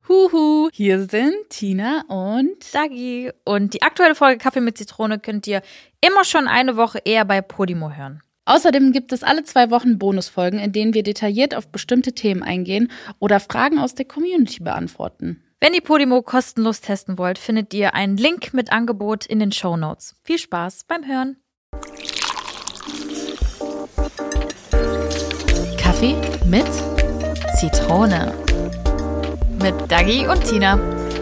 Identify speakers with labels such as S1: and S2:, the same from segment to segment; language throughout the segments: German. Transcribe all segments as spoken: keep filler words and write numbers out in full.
S1: Huhu, hier sind Tina und
S2: Dagi. Und die aktuelle Folge Kaffee mit Zitrone könnt ihr immer schon eine Woche eher bei Podimo hören.
S1: Außerdem gibt es alle zwei Wochen Bonusfolgen, in denen wir detailliert auf bestimmte Themen eingehen oder Fragen aus der Community beantworten.
S2: Wenn ihr Podimo kostenlos testen wollt, findet ihr einen Link mit Angebot in den Shownotes. Viel Spaß beim Hören.
S1: Kaffee mit
S2: Zitrone. Mit Dagi und Tina.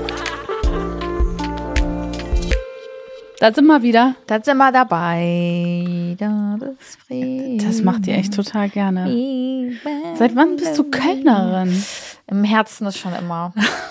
S1: Da sind wir wieder.
S2: Da sind wir dabei.
S1: Das macht ihr echt total gerne. Seit wann bist du Kölnerin?
S2: Im Herzen ist schon immer. Ich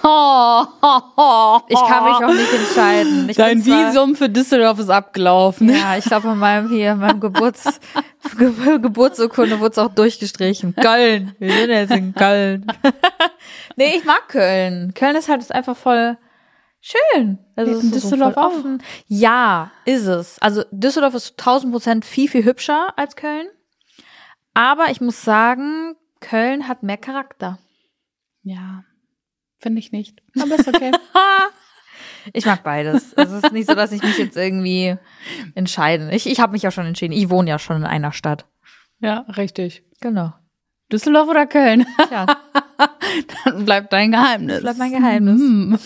S2: kann mich auch nicht entscheiden. Ich
S1: Dein Visum für Düsseldorf ist abgelaufen.
S2: Ja, ich glaube, in meinem hier, in meinem Geburts, Ge- Geburtsurkunde wurde es auch durchgestrichen. Köln. Wir sind jetzt in Köln. Nee, ich mag Köln. Köln ist halt einfach voll schön. Also
S1: Ja,
S2: es ist
S1: Düsseldorf
S2: so voll offen. Ja, ist es. Also Düsseldorf ist tausend Prozent viel, viel hübscher als Köln. Aber ich muss sagen, Köln hat mehr Charakter.
S1: Ja, finde ich nicht. Aber ist okay.
S2: Ich mag beides. Es ist nicht so, dass ich mich jetzt irgendwie entscheide. Ich, ich habe mich ja schon entschieden. Ich wohne ja schon in einer Stadt.
S1: Ja, richtig.
S2: Genau.
S1: Düsseldorf oder Köln?
S2: Tja.
S1: Dann bleibt dein Geheimnis.
S2: Das bleibt mein Geheimnis.
S1: Hm.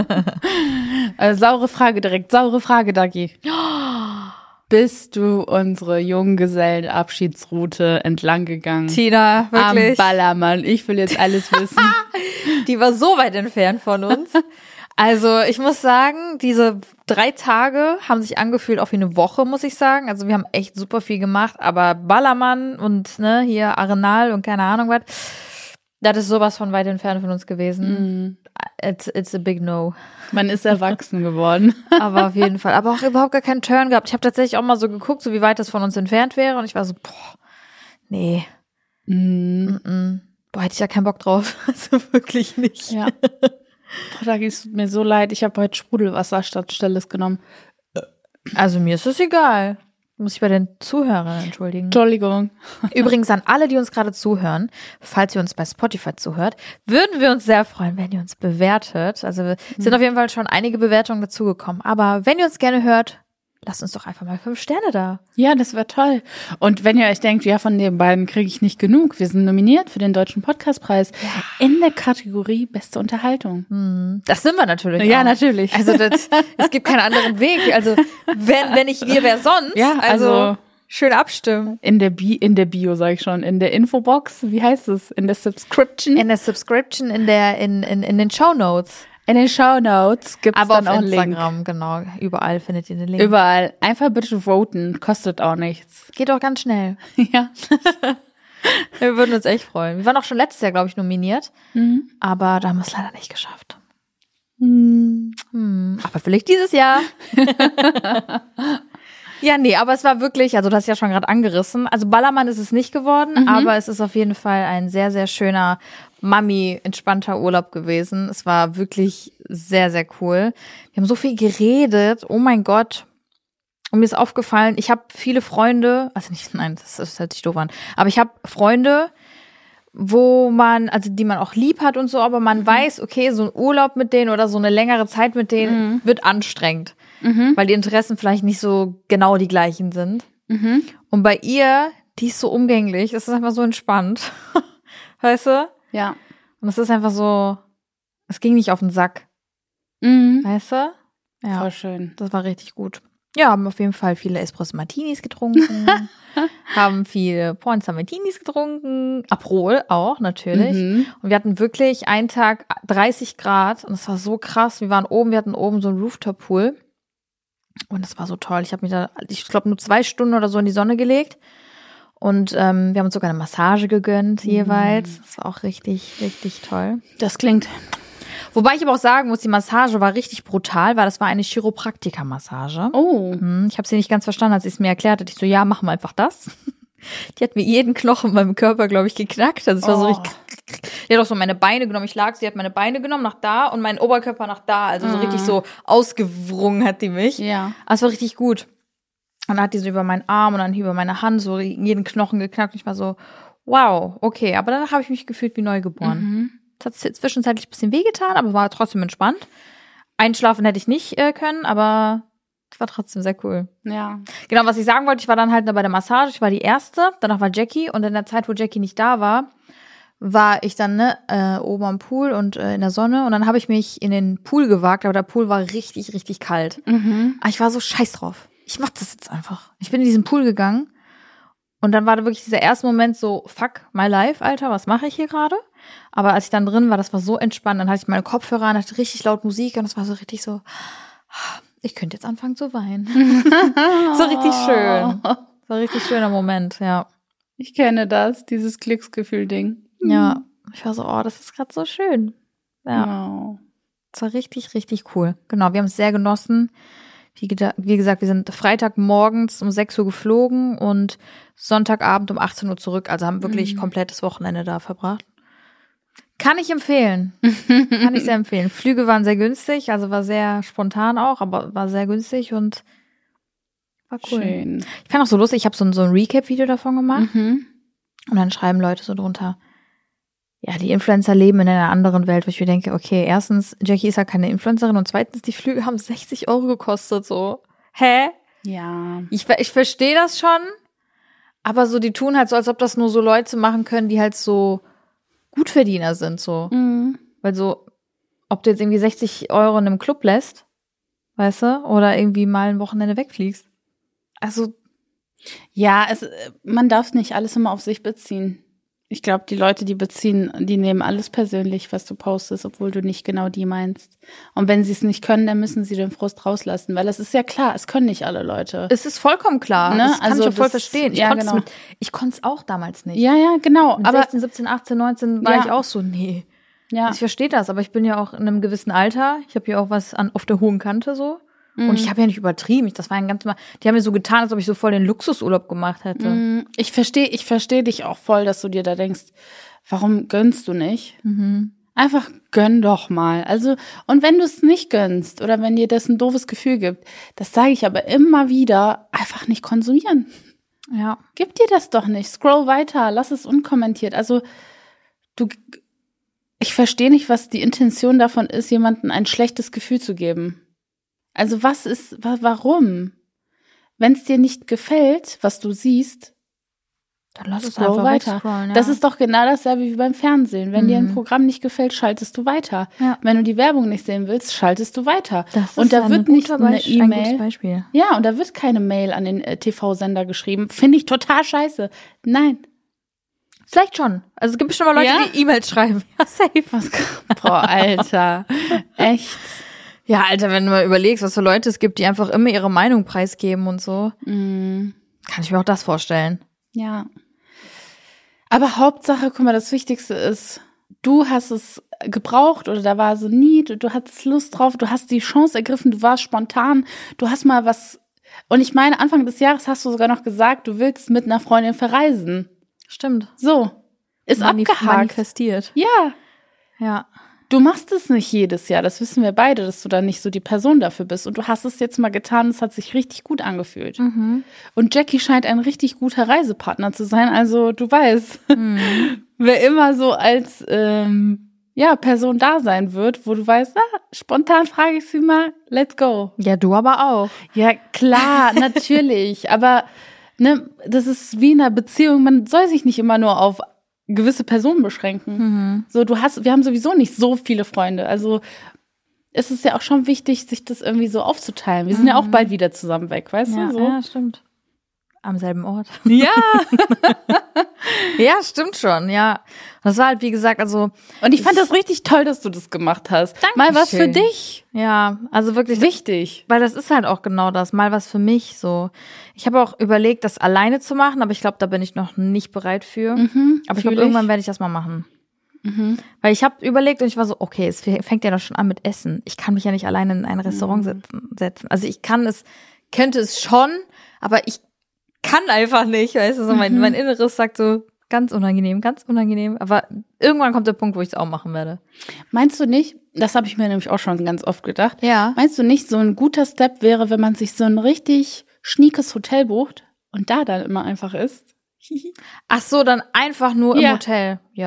S1: Also, saure Frage direkt, saure Frage, Dagi. Bist du unsere Junggesellenabschiedsroute entlang gegangen?
S2: Tina, wirklich.
S1: Am Ballermann. Ich will jetzt alles wissen.
S2: Die war so weit entfernt von uns. Also ich muss sagen, diese drei Tage haben sich angefühlt auch wie eine Woche, muss ich sagen. Also wir haben echt super viel gemacht, aber Ballermann und ne hier Arenal und keine Ahnung was, das ist sowas von weit entfernt von uns gewesen.
S1: Mm.
S2: It's, it's a big no.
S1: Man ist erwachsen geworden.
S2: Aber auf jeden Fall. Aber auch überhaupt gar keinen Turn gehabt. Ich habe tatsächlich auch mal so geguckt, so wie weit das von uns entfernt wäre. Und ich war so, boah, nee.
S1: Mm.
S2: Mm-mm. Boah, hätte ich ja keinen Bock drauf. Also wirklich nicht.
S1: Ja. Boah, Dagi, es tut mir so leid. Ich habe heute Sprudelwasser statt Stilles genommen.
S2: Also mir ist es egal. Muss ich bei den Zuhörern entschuldigen.
S1: Entschuldigung.
S2: Übrigens an alle, die uns gerade zuhören, falls ihr uns bei Spotify zuhört, würden wir uns sehr freuen, wenn ihr uns bewertet. Also es sind auf jeden Fall schon einige Bewertungen dazugekommen. Aber wenn ihr uns gerne hört, lasst uns doch einfach mal fünf Sterne da.
S1: Ja, das wäre toll. Und wenn ihr euch denkt, ja, von den beiden kriege ich nicht genug, wir sind nominiert für den Deutschen Podcastpreis
S2: Ja.
S1: in der Kategorie Beste Unterhaltung.
S2: Hm, das sind wir natürlich
S1: Ja,
S2: auch.
S1: natürlich.
S2: Also das, es gibt keinen anderen Weg. Also wenn, wenn nicht wir, wer sonst?
S1: Ja,
S2: also,
S1: also
S2: schön abstimmen.
S1: in der Bi- in der Bio, sage ich schon, in der Infobox, wie heißt es? In der Subscription?
S2: In der Subscription, in der, in, in, in den Shownotes.
S1: In den Shownotes gibt es
S2: Aber
S1: dann
S2: auf
S1: auch einen Link.
S2: Instagram, genau. Überall findet ihr den Link.
S1: Überall. Einfach bitte voten, kostet auch nichts.
S2: Geht auch ganz schnell.
S1: Ja.
S2: Wir würden uns echt freuen. Wir waren auch schon letztes Jahr, glaube ich, nominiert.
S1: Mhm.
S2: Aber da haben wir es leider nicht geschafft.
S1: Mhm.
S2: Hm, aber vielleicht dieses Jahr. Ja, nee, aber es war wirklich, also du hast ja schon gerade angerissen. Also Ballermann ist es nicht geworden,
S1: Mhm.
S2: aber es ist auf jeden Fall ein sehr, sehr schöner, Mami entspannter Urlaub gewesen. Es war wirklich sehr, sehr cool. Wir haben so viel geredet. Oh mein Gott. Und mir ist aufgefallen, ich habe viele Freunde, also nicht, nein, das, das hört sich doof an, aber ich habe Freunde, wo man, also die man auch lieb hat und so, aber man mhm. weiß, okay, so ein Urlaub mit denen oder so eine längere Zeit mit denen mhm. wird anstrengend, mhm. weil die Interessen vielleicht nicht so genau die gleichen sind. Mhm. Und bei ihr, die ist so umgänglich, das ist einfach so entspannt, weißt du?
S1: Ja.
S2: Und es ist einfach so, es ging nicht auf den Sack,
S1: Mhm.
S2: weißt du? Ja,
S1: Voll schön.
S2: das war richtig gut. Ja, haben auf jeden Fall viele Espresso Martinis getrunken, haben viele Pornza Martinis getrunken, Aperol auch natürlich.
S1: Mhm.
S2: Und wir hatten wirklich einen Tag dreißig Grad und es war so krass. Wir waren oben, wir hatten oben so einen Rooftop-Pool und es war so toll. Ich habe mich da, ich glaube, nur zwei Stunden oder so in die Sonne gelegt und ähm, wir haben uns sogar eine Massage gegönnt jeweils. Das war auch richtig, richtig toll.
S1: Das klingt.
S2: Wobei ich aber auch sagen muss, die Massage war richtig brutal, weil das war eine Chiropraktiker-Massage.
S1: Oh.
S2: Ich habe sie nicht ganz verstanden, als sie es mir erklärt hat. Ich so, ja, machen wir einfach das. Die hat mir jeden Knochen in meinem Körper, glaube ich, geknackt. Also es war
S1: Oh.
S2: so richtig. Die hat auch so meine Beine genommen. Ich lag, sie hat meine Beine genommen nach da und meinen Oberkörper nach da. Also so richtig so ausgewrungen hat die mich.
S1: Ja.
S2: Aber es war richtig gut. Und dann hat die so über meinen Arm und dann über meine Hand so jeden Knochen geknackt. Und ich war so, wow, okay. Aber danach habe ich mich gefühlt wie neugeboren.
S1: Mhm.
S2: Es hat zwischenzeitlich ein bisschen wehgetan, aber war trotzdem entspannt. Einschlafen hätte ich nicht äh, können, aber es war trotzdem sehr cool.
S1: Ja.
S2: Genau, was ich sagen wollte, ich war dann halt bei der Massage, ich war die Erste, danach war Jackie und in der Zeit, wo Jackie nicht da war, war ich dann ne, äh, oben am Pool und äh, in der Sonne und dann habe ich mich in den Pool gewagt, aber der Pool war richtig, richtig kalt.
S1: Mhm.
S2: Aber ich war so scheiß drauf. Ich mach das jetzt einfach. Ich bin in diesen Pool gegangen und dann war da wirklich dieser erste Moment so, fuck my life, Alter, was mache ich hier gerade? Aber als ich dann drin war, das war so entspannt. Dann hatte ich meine Kopfhörer an, hatte richtig laut Musik und das war so richtig so, ich könnte jetzt anfangen zu weinen. So richtig schön. So ein richtig schöner Moment, ja.
S1: Ich kenne das, dieses Glücksgefühl-Ding.
S2: Ja, ich war so, oh, das ist gerade so schön. Ja,
S1: Wow.
S2: das war richtig, richtig cool. Genau, wir haben es sehr genossen. Wie, geda- wie gesagt, wir sind Freitagmorgens um sechs Uhr geflogen und Sonntagabend um achtzehn Uhr zurück. Also haben wirklich
S1: Mhm.
S2: komplettes Wochenende da verbracht. Kann ich empfehlen. Kann ich sehr empfehlen. Flüge waren sehr günstig, also war sehr spontan auch, aber war sehr günstig und war cool.
S1: Schön.
S2: Ich fand auch so lustig, ich habe so ein, so ein Recap-Video davon gemacht
S1: Mhm.
S2: und dann schreiben Leute so drunter, ja, die Influencer leben in einer anderen Welt, wo ich mir denke, okay, erstens, Jackie ist ja keine Influencerin und zweitens, die Flüge haben sechzig Euro gekostet, so. Hä?
S1: Ja.
S2: Ich, ver- ich verstehe das schon, aber so, die tun halt so, als ob das nur so Leute machen können, die halt so Gutverdiener sind, so.
S1: Mhm.
S2: Weil so, ob du jetzt irgendwie sechzig Euro in einem Club lässt, weißt du, oder irgendwie mal ein Wochenende wegfliegst. Also,
S1: Ja, es, man darf nicht alles immer auf sich beziehen. Ich glaube, die Leute, die beziehen, die nehmen alles persönlich, was du postest, obwohl du nicht genau die meinst. Und wenn sie es nicht können, dann müssen sie den Frust rauslassen, weil das ist ja klar, es können nicht alle Leute.
S2: es ist vollkommen klar.
S1: Ne?
S2: Das kann
S1: Also
S2: ich auch voll
S1: das-
S2: verstehen. Ich
S1: ja,
S2: konnte
S1: genau.
S2: es mit, ich konnte es auch damals nicht.
S1: Ja, ja, genau.
S2: Mit
S1: Aber
S2: sechzehn, siebzehn, achtzehn, neunzehn war
S1: Ja.
S2: ich auch so, nee.
S1: ja,
S2: Ich verstehe das, aber ich bin ja auch in einem gewissen Alter. Ich habe ja auch was an auf der hohen Kante so.
S1: Mhm.
S2: Und ich habe ja nicht übertrieben. Ich, das war ein ganz mal. Die haben mir so getan, als ob ich so voll den Luxusurlaub gemacht hätte.
S1: Mm, ich verstehe, ich verstehe dich auch voll, dass du dir da denkst, warum gönnst du nicht?
S2: Mhm.
S1: Einfach gönn doch mal. Also, und wenn du es nicht gönnst oder wenn dir das ein doofes Gefühl gibt, das sage ich aber immer wieder, einfach nicht konsumieren.
S2: Ja.
S1: Gib dir das doch nicht. Scroll weiter, lass es unkommentiert. Also, du, ich verstehe nicht, was die Intention davon ist, jemandem ein schlechtes Gefühl zu geben. Also, was ist, wa- warum? Wenn es dir nicht gefällt, was du siehst,
S2: Dann lass es
S1: scroll
S2: einfach
S1: weiter.
S2: wegscrollen. Ja.
S1: Das ist doch genau dasselbe wie beim Fernsehen. Wenn dir ein
S2: Mhm.
S1: Programm nicht gefällt, schaltest du weiter.
S2: Ja.
S1: Wenn du die Werbung nicht sehen willst, schaltest du weiter.
S2: Das ist
S1: und da
S2: ein
S1: wird nicht
S2: guter
S1: eine
S2: Beisp- ein gutes
S1: E-Mail.
S2: Beispiel.
S1: Ja, und da wird keine Mail an den äh, T V-Sender geschrieben. Finde ich total scheiße. Nein.
S2: Vielleicht schon. Also es gibt bestimmt mal Leute,
S1: Ja?
S2: die E-Mails schreiben. Ja, safe.
S1: Was, boah, Alter. Echt.
S2: Ja, Alter, wenn du mal überlegst, was für Leute es gibt, die einfach immer ihre Meinung preisgeben und so,
S1: Mm,
S2: kann ich mir auch das vorstellen.
S1: ja. Aber Hauptsache, guck mal, das Wichtigste ist, du hast es gebraucht oder da war so Need, du hattest Lust drauf, du hast die Chance ergriffen, du warst spontan, du hast mal was. Und ich meine, Anfang des Jahres hast du sogar noch gesagt, du willst mit einer Freundin verreisen.
S2: Stimmt.
S1: So. Ist
S2: Manif-
S1: abgehakt.
S2: Manifestiert.
S1: Ja.
S2: Ja.
S1: Du machst es nicht jedes Jahr, das wissen wir beide, dass du da nicht so die Person dafür bist. Und du hast es jetzt mal getan, es hat sich richtig gut angefühlt.
S2: Mhm.
S1: Und Jackie scheint ein richtig guter Reisepartner zu sein. Also du weißt, wer immer so als ähm, ja, Person da sein wird, wo du weißt, ah, spontan frage ich sie mal, let's go.
S2: Ja, du aber auch.
S1: Ja, klar, natürlich. Aber ne, das ist wie in einer Beziehung, man soll sich nicht immer nur auf gewisse Personen beschränken.
S2: Mhm.
S1: So, du hast, wir haben sowieso nicht so viele Freunde. Also es ist ja auch schon wichtig, sich das irgendwie so aufzuteilen. Wir sind ja auch bald wieder zusammen weg, weißt
S2: Ja,
S1: du? So.
S2: ja, stimmt. Am selben Ort.
S1: Ja.
S2: Ja, stimmt schon, ja. Das war halt, wie gesagt, also,
S1: Und ich fand das richtig toll, dass du das gemacht hast. Mal was für
S2: Dankeschön.
S1: dich.
S2: ja, also wirklich,
S1: Wichtig.
S2: weil das ist halt auch genau das, mal was für mich so. Ich habe auch überlegt, das alleine zu machen, aber ich glaube, da bin ich noch nicht bereit für.
S1: Mhm,
S2: aber ich
S1: fühl
S2: glaube, irgendwann werde ich das mal machen.
S1: Mhm.
S2: Weil ich habe überlegt und ich war so, okay, es fängt ja doch schon an mit Essen. Ich kann mich ja nicht alleine in ein Restaurant setzen. setzen. Also ich kann es, könnte es schon, aber ich kann einfach nicht, weißt du, so mein,
S1: Mhm.
S2: mein Inneres sagt so, ganz unangenehm, ganz unangenehm. Aber irgendwann kommt der Punkt, wo ich es auch machen werde.
S1: Meinst du nicht, das habe ich mir nämlich auch schon ganz oft gedacht,
S2: Ja.
S1: meinst du nicht, so ein guter Step wäre, wenn man sich so ein richtig schniekes Hotel bucht und da dann immer einfach ist?
S2: Ach so, dann einfach nur im
S1: Ja.
S2: Hotel. Ja.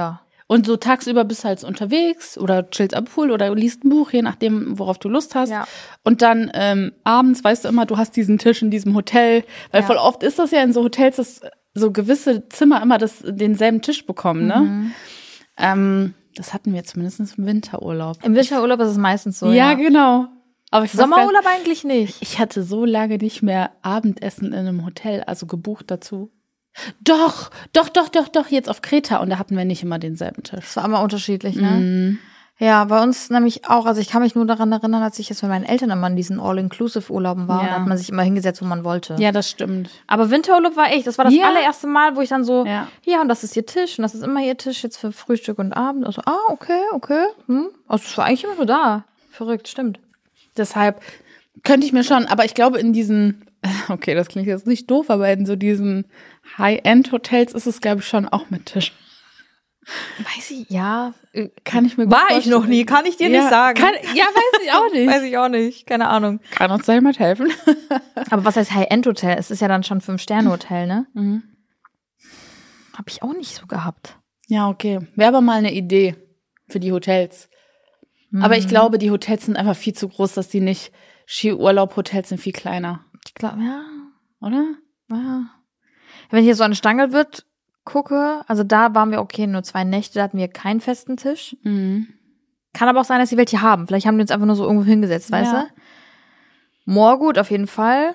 S1: Und so tagsüber bist du halt so unterwegs oder chillst am Pool oder liest ein Buch, je nachdem, worauf du Lust hast.
S2: Ja.
S1: Und dann ähm, abends weißt du immer, du hast diesen Tisch in diesem Hotel. Weil
S2: Ja.
S1: voll oft ist das ja in so Hotels, dass so gewisse Zimmer immer das, denselben Tisch bekommen, ne?
S2: Mhm.
S1: Ähm, das hatten wir zumindest im Winterurlaub.
S2: Im Winterurlaub ist es meistens so,
S1: ja,
S2: ja.
S1: genau. Aber ich weiß gar-
S2: Sommerurlaub eigentlich nicht.
S1: Ich hatte so lange nicht mehr Abendessen in einem Hotel, also gebucht dazu. Doch, doch, doch, doch, doch, jetzt auf Kreta. Und da hatten wir nicht immer denselben Tisch.
S2: Das war immer unterschiedlich, ne?
S1: Mhm.
S2: Ja, bei uns nämlich auch. Also ich kann mich nur daran erinnern, als ich jetzt mit meinen Eltern immer in diesen All-Inclusive-Urlauben war.
S1: Ja.
S2: Und da hat man sich immer hingesetzt, wo man wollte.
S1: Ja, das stimmt.
S2: Aber Winterurlaub war echt, das war das
S1: Ja.
S2: allererste Mal, wo ich dann so, ja.
S1: Ja.
S2: und das ist ihr Tisch und das ist immer ihr Tisch jetzt für Frühstück und Abend. Also, ah, okay, okay. Hm. Also es war eigentlich immer nur da. Verrückt, stimmt.
S1: Deshalb könnte ich mir schon, aber ich glaube in diesen, okay, das klingt jetzt nicht doof, aber in so diesen High-End-Hotels ist es, glaube ich, schon auch mit Tisch.
S2: Weiß ich, ja.
S1: Kann ich mir gut
S2: War ich
S1: vorstellen.
S2: noch nie, kann ich dir
S1: ja,
S2: nicht sagen.
S1: Kann, ja, weiß ich auch nicht.
S2: Weiß ich auch nicht, keine Ahnung.
S1: Kann uns da jemand helfen?
S2: Aber was heißt High-End-Hotel? Es ist ja dann schon Fünf-Sterne-Hotel, ne?
S1: Mhm.
S2: Hab ich auch nicht so gehabt.
S1: Ja, okay. Wäre aber mal eine Idee für die Hotels. Aber ich glaube, die Hotels sind einfach viel zu groß, dass die nicht, Skiurlaub-Hotels sind viel kleiner,
S2: Ich glaube, ja.
S1: oder?
S2: Ja. Wenn ich hier so an Stangelwirt gucke, also da waren wir okay, nur zwei Nächte, da hatten wir keinen festen Tisch.
S1: Mhm.
S2: Kann aber auch sein, dass die welche haben. Vielleicht haben die uns einfach nur so irgendwo hingesetzt, weißt
S1: Ja.
S2: du? Moorgut auf jeden Fall.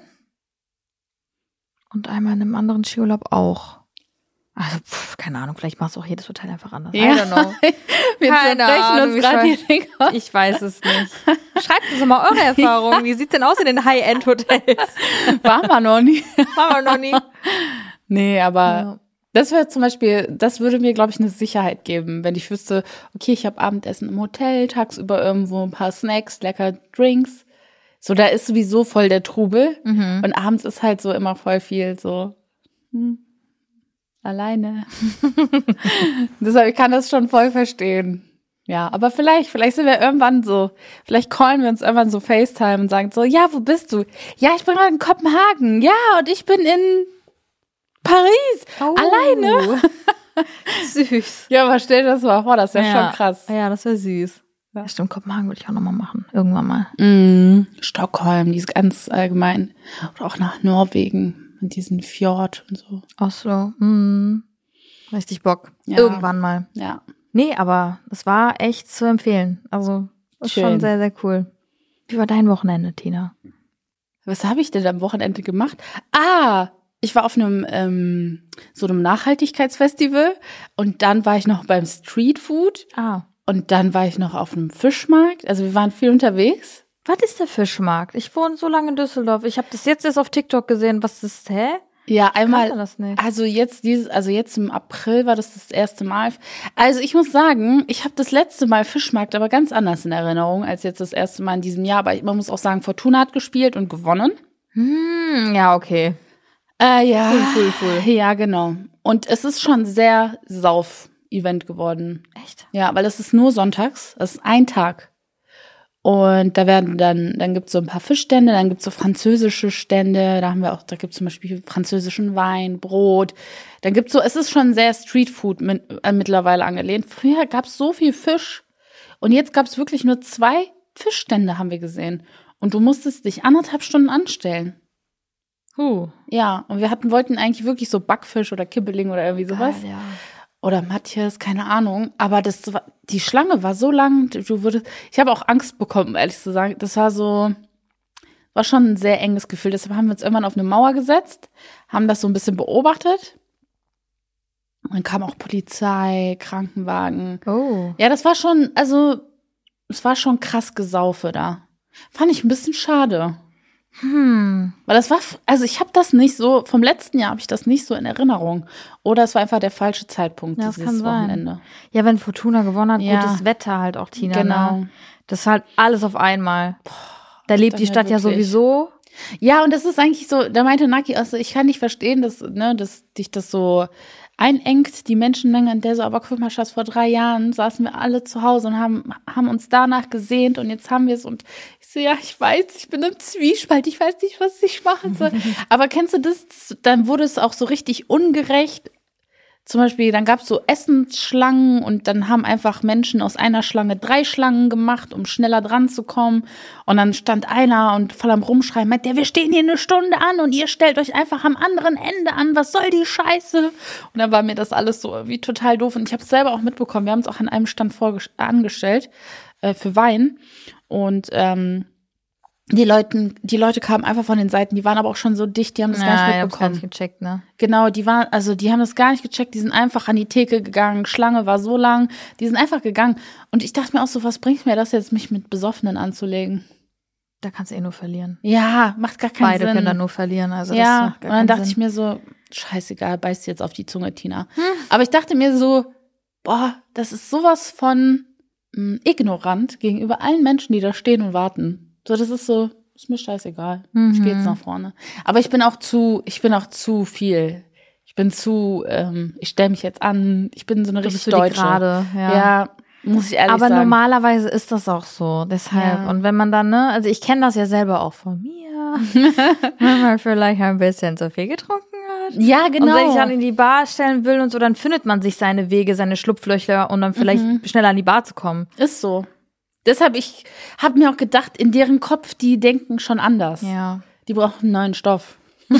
S2: Und einmal in einem anderen Skiurlaub auch. Also, pff, keine Ahnung, vielleicht machst du auch jedes Hotel einfach anders.
S1: Ja.
S2: I don't know.
S1: Wir
S2: Keine
S1: zerbrechen
S2: Ahnung,
S1: uns
S2: wie
S1: gerade
S2: schwer-
S1: die Dinger.
S2: Ich weiß es nicht. Schreibt uns doch mal eure Erfahrungen. Wie sieht's denn aus in den High-End-Hotels?
S1: Waren wir noch nie.
S2: Waren wir noch nie.
S1: Nee, aber
S2: Ja.
S1: das wäre zum Beispiel, das würde mir, glaube ich, eine Sicherheit geben, wenn ich wüsste, okay, ich habe Abendessen im Hotel, tagsüber irgendwo ein paar Snacks, lecker Drinks. So, da ist sowieso voll der Trubel.
S2: Mhm.
S1: Und abends ist halt so immer voll viel so hm, alleine. Deshalb, ich kann das schon voll verstehen. Ja, aber vielleicht, vielleicht sind wir irgendwann so, vielleicht callen wir uns irgendwann so FaceTime und sagen so, ja, wo bist du? Ja, ich bin gerade in Kopenhagen. Ja, und ich bin in Paris.
S2: Oh.
S1: Alleine.
S2: Süß.
S1: Ja, aber stell dir das mal vor, das ist ja, schon krass.
S2: Ja, das wäre süß. Ja, stimmt, Kopenhagen würde ich auch nochmal machen. Irgendwann mal.
S1: Mm, Stockholm, die ist ganz allgemein. Oder auch nach Norwegen, in diesen Fjord und so.
S2: Oslo. Mm. Richtig Bock.
S1: Ja.
S2: Irgendwann mal.
S1: Ja.
S2: Nee, aber es war echt zu empfehlen. Also, ist
S1: Schön.
S2: schon sehr, sehr cool. Wie war dein Wochenende, Tina?
S1: Was habe ich denn am Wochenende gemacht? Ah, ich war auf einem ähm, so einem Nachhaltigkeitsfestival und dann war ich noch beim Streetfood
S2: Ah.
S1: und dann war ich noch auf einem Fischmarkt. Also wir waren viel unterwegs.
S2: Was ist der Fischmarkt? Ich wohne so lange in Düsseldorf. Ich habe das jetzt erst auf TikTok gesehen. Was ist, hä?
S1: Ja,
S2: Ich
S1: einmal.
S2: kannte das nicht.
S1: Also jetzt dieses, also jetzt im April war das das erste Mal. Also ich muss sagen, ich habe das letzte Mal Fischmarkt aber ganz anders in Erinnerung als jetzt das erste Mal in diesem Jahr. Aber man muss auch sagen, Fortuna hat gespielt und gewonnen.
S2: Hm, ja, okay.
S1: Äh, ja.
S2: Cool, cool, cool.
S1: Ja, genau. Und es ist schon sehr Sauf-Event geworden.
S2: Echt?
S1: Ja, weil es ist nur sonntags. Es ist ein Tag. Und da werden dann, dann gibt's so ein paar Fischstände, dann gibt's so französische Stände, da haben wir auch, da gibt's zum Beispiel französischen Wein, Brot. Dann gibt's so, es ist schon sehr Streetfood mit, äh, mittlerweile angelehnt. Früher gab's so viel Fisch und jetzt gab's wirklich nur zwei Fischstände, haben wir gesehen. Und du musstest dich anderthalb Stunden anstellen.
S2: Huh.
S1: Ja, und wir hatten, wollten eigentlich wirklich so Backfisch oder Kibbeling oder irgendwie sowas.
S2: Geil, ja.
S1: Oder Matthias, keine Ahnung. Aber das war, die Schlange war so lang, du würdest, ich habe auch Angst bekommen, ehrlich zu sagen. Das war so, war schon ein sehr enges Gefühl. Deshalb haben wir uns irgendwann auf eine Mauer gesetzt, haben das so ein bisschen beobachtet. Und dann kam auch Polizei, Krankenwagen.
S2: Oh.
S1: Ja, das war schon, also, es war schon krass Gesaufe da. Fand ich ein bisschen schade.
S2: Hm.
S1: Weil das war, also ich habe das nicht so, vom letzten Jahr habe ich das nicht so in Erinnerung. Oder es war einfach der falsche Zeitpunkt,
S2: Ja, das
S1: dieses
S2: kann sein.
S1: Wochenende.
S2: Ja, wenn Fortuna gewonnen hat,
S1: Ja.
S2: gutes Wetter halt auch, Tina.
S1: Genau.
S2: Ne? Das ist halt alles auf einmal. Da lebt
S1: dann
S2: die Stadt
S1: halt
S2: ja
S1: wirklich.
S2: sowieso.
S1: Ja, und das ist eigentlich so, da meinte Naki, also ich kann nicht verstehen, dass, ne, dass dich das so einengt, die Menschenmenge, in der so, aber guck mal, Schatz, vor drei Jahren saßen wir alle zu Hause und haben, haben uns danach gesehnt und jetzt haben wir es und ich so, ja, ich weiß, ich bin im Zwiespalt, ich weiß nicht, was ich machen soll. Aber kennst du das? Dann wurde es auch so richtig ungerecht zum Beispiel, dann gab es so Essensschlangen und dann haben einfach Menschen aus einer Schlange drei Schlangen gemacht, um schneller dran zu kommen. Und dann stand einer und voll am Rumschreien, meint der, wir stehen hier eine Stunde an und ihr stellt euch einfach am anderen Ende an, was soll die Scheiße? Und dann war mir das alles so irgendwie total doof. Und ich habe es selber auch mitbekommen, wir haben es auch an einem Stand vorges- angestellt äh, für Wein. Und ähm, Die Leute, die Leute kamen einfach von den Seiten, die waren aber auch schon so dicht, die haben das
S2: ja,
S1: gar nicht
S2: ich hab's gar
S1: mitbekommen.
S2: nicht gecheckt, ne?
S1: Genau, die waren, also die haben das gar nicht gecheckt, die sind einfach an die Theke gegangen, Schlange war so lang, die sind einfach gegangen. Und ich dachte mir auch so, was bringt mir das jetzt, mich mit Besoffenen anzulegen?
S2: Da kannst du eh nur verlieren.
S1: Ja, macht gar keinen
S2: Beide
S1: Sinn.
S2: können dann nur verlieren, also das
S1: ja,
S2: macht gar
S1: und dann
S2: keinen
S1: dachte
S2: Sinn.
S1: ich mir so, scheißegal, beißt jetzt auf die Zunge, Tina. Hm. Aber ich dachte mir so, boah, das ist sowas von mh, ignorant gegenüber allen Menschen, die da stehen und warten. So, das ist so, ist mir scheißegal.
S2: Mhm.
S1: Ich gehe jetzt nach vorne. Aber ich bin auch zu, ich bin auch zu viel. Ich bin zu, ähm, ich stelle mich jetzt an, ich bin so eine
S2: Du
S1: richtig
S2: bist so die
S1: Deutsche.
S2: Gerade, ja.
S1: Ja, muss ich ehrlich
S2: Aber
S1: sagen.
S2: normalerweise ist das auch so, deshalb.
S1: Ja.
S2: Und wenn man dann, ne, also ich kenne das ja selber auch von mir, wenn man vielleicht ein bisschen zu viel getrunken hat.
S1: Ja, genau.
S2: Und wenn ich dann in die Bar stellen will und so, dann findet man sich seine Wege, seine Schlupflöcher, um dann vielleicht
S1: Mhm.
S2: schneller an die Bar zu kommen.
S1: Ist so. Deshalb, ich habe mir auch gedacht, in deren Kopf, die denken schon anders.
S2: Ja.
S1: Die brauchen einen neuen Stoff.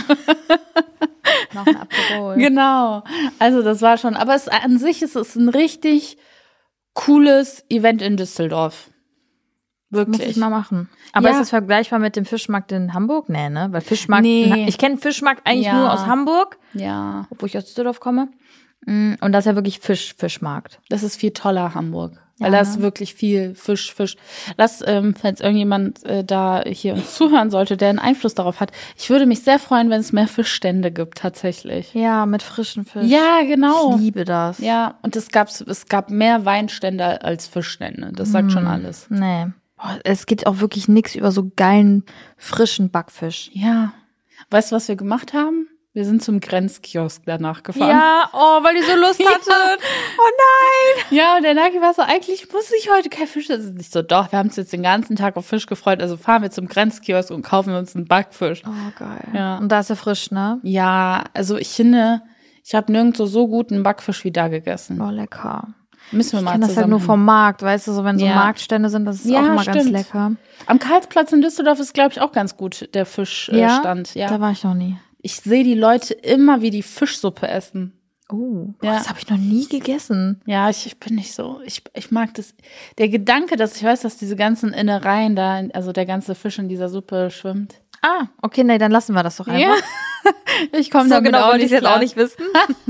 S2: Noch ein Aperol.
S1: Genau. Also das war schon, aber es an sich ist es ein richtig cooles Event in Düsseldorf. Wirklich.
S2: Muss ich mal machen. Aber
S1: Ja.
S2: ist das vergleichbar mit dem Fischmarkt in Hamburg? Nee, ne? Weil Fischmarkt,
S1: Nee.
S2: ich kenne Fischmarkt eigentlich
S1: Ja.
S2: nur aus Hamburg,
S1: Ja,
S2: obwohl ich aus Düsseldorf komme. Und das ist ja wirklich Fisch, Fischmarkt.
S1: das ist viel toller, Hamburg. Weil
S2: Ja,
S1: da ist
S2: ne?
S1: wirklich viel Fisch, Fisch. Lass, ähm, falls irgendjemand äh, da hier uns zuhören sollte, der einen Einfluss darauf hat. Ich würde mich sehr freuen, wenn es mehr Fischstände gibt, tatsächlich.
S2: Ja, mit frischen Fisch.
S1: Ja, genau.
S2: Ich liebe das.
S1: Ja, und es gab, es gab mehr Weinstände als Fischstände. Das sagt schon alles.
S2: Nee. Boah, es gibt auch wirklich nichts über so geilen, frischen Backfisch.
S1: Ja. Weißt du, was wir gemacht haben? Wir sind zum Grenzkiosk danach gefahren.
S2: Ja, oh, weil die so Lust hatte. Oh nein.
S1: Ja, und der Naki war so, eigentlich muss ich heute kein Fisch essen. Ich so, doch, wir haben uns jetzt den ganzen Tag auf Fisch gefreut, also fahren wir zum Grenzkiosk und kaufen uns einen Backfisch.
S2: Oh, geil.
S1: Ja.
S2: Und da ist er frisch, ne?
S1: Ja, also ich finde, ich habe nirgendwo so guten Backfisch wie da gegessen.
S2: Oh, lecker.
S1: Müssen wir
S2: Ich
S1: mal
S2: kenne das halt
S1: zusammen
S2: nur
S1: hin.
S2: vom Markt, weißt du, so wenn so
S1: Ja.
S2: Marktstände sind, das ist
S1: Ja,
S2: auch immer ganz
S1: stimmt.
S2: lecker.
S1: Am Karlsplatz in Düsseldorf ist, glaube ich, auch ganz gut der Fischstand. Äh, Stand. ja.
S2: Da war ich noch nie.
S1: Ich sehe die Leute immer, wie die Fischsuppe essen.
S2: Oh,
S1: Ja.
S2: das habe ich noch nie gegessen.
S1: Ja, ich, ich bin nicht so. Ich, ich mag das. Der Gedanke, dass ich weiß, dass diese ganzen Innereien da, also der ganze Fisch in dieser Suppe schwimmt.
S2: Ah, okay, nee, dann lassen wir das doch einfach.
S1: Ich komme
S2: So
S1: damit
S2: genau
S1: auch
S2: wollte ich
S1: nicht
S2: jetzt auch
S1: klar.
S2: nicht wissen.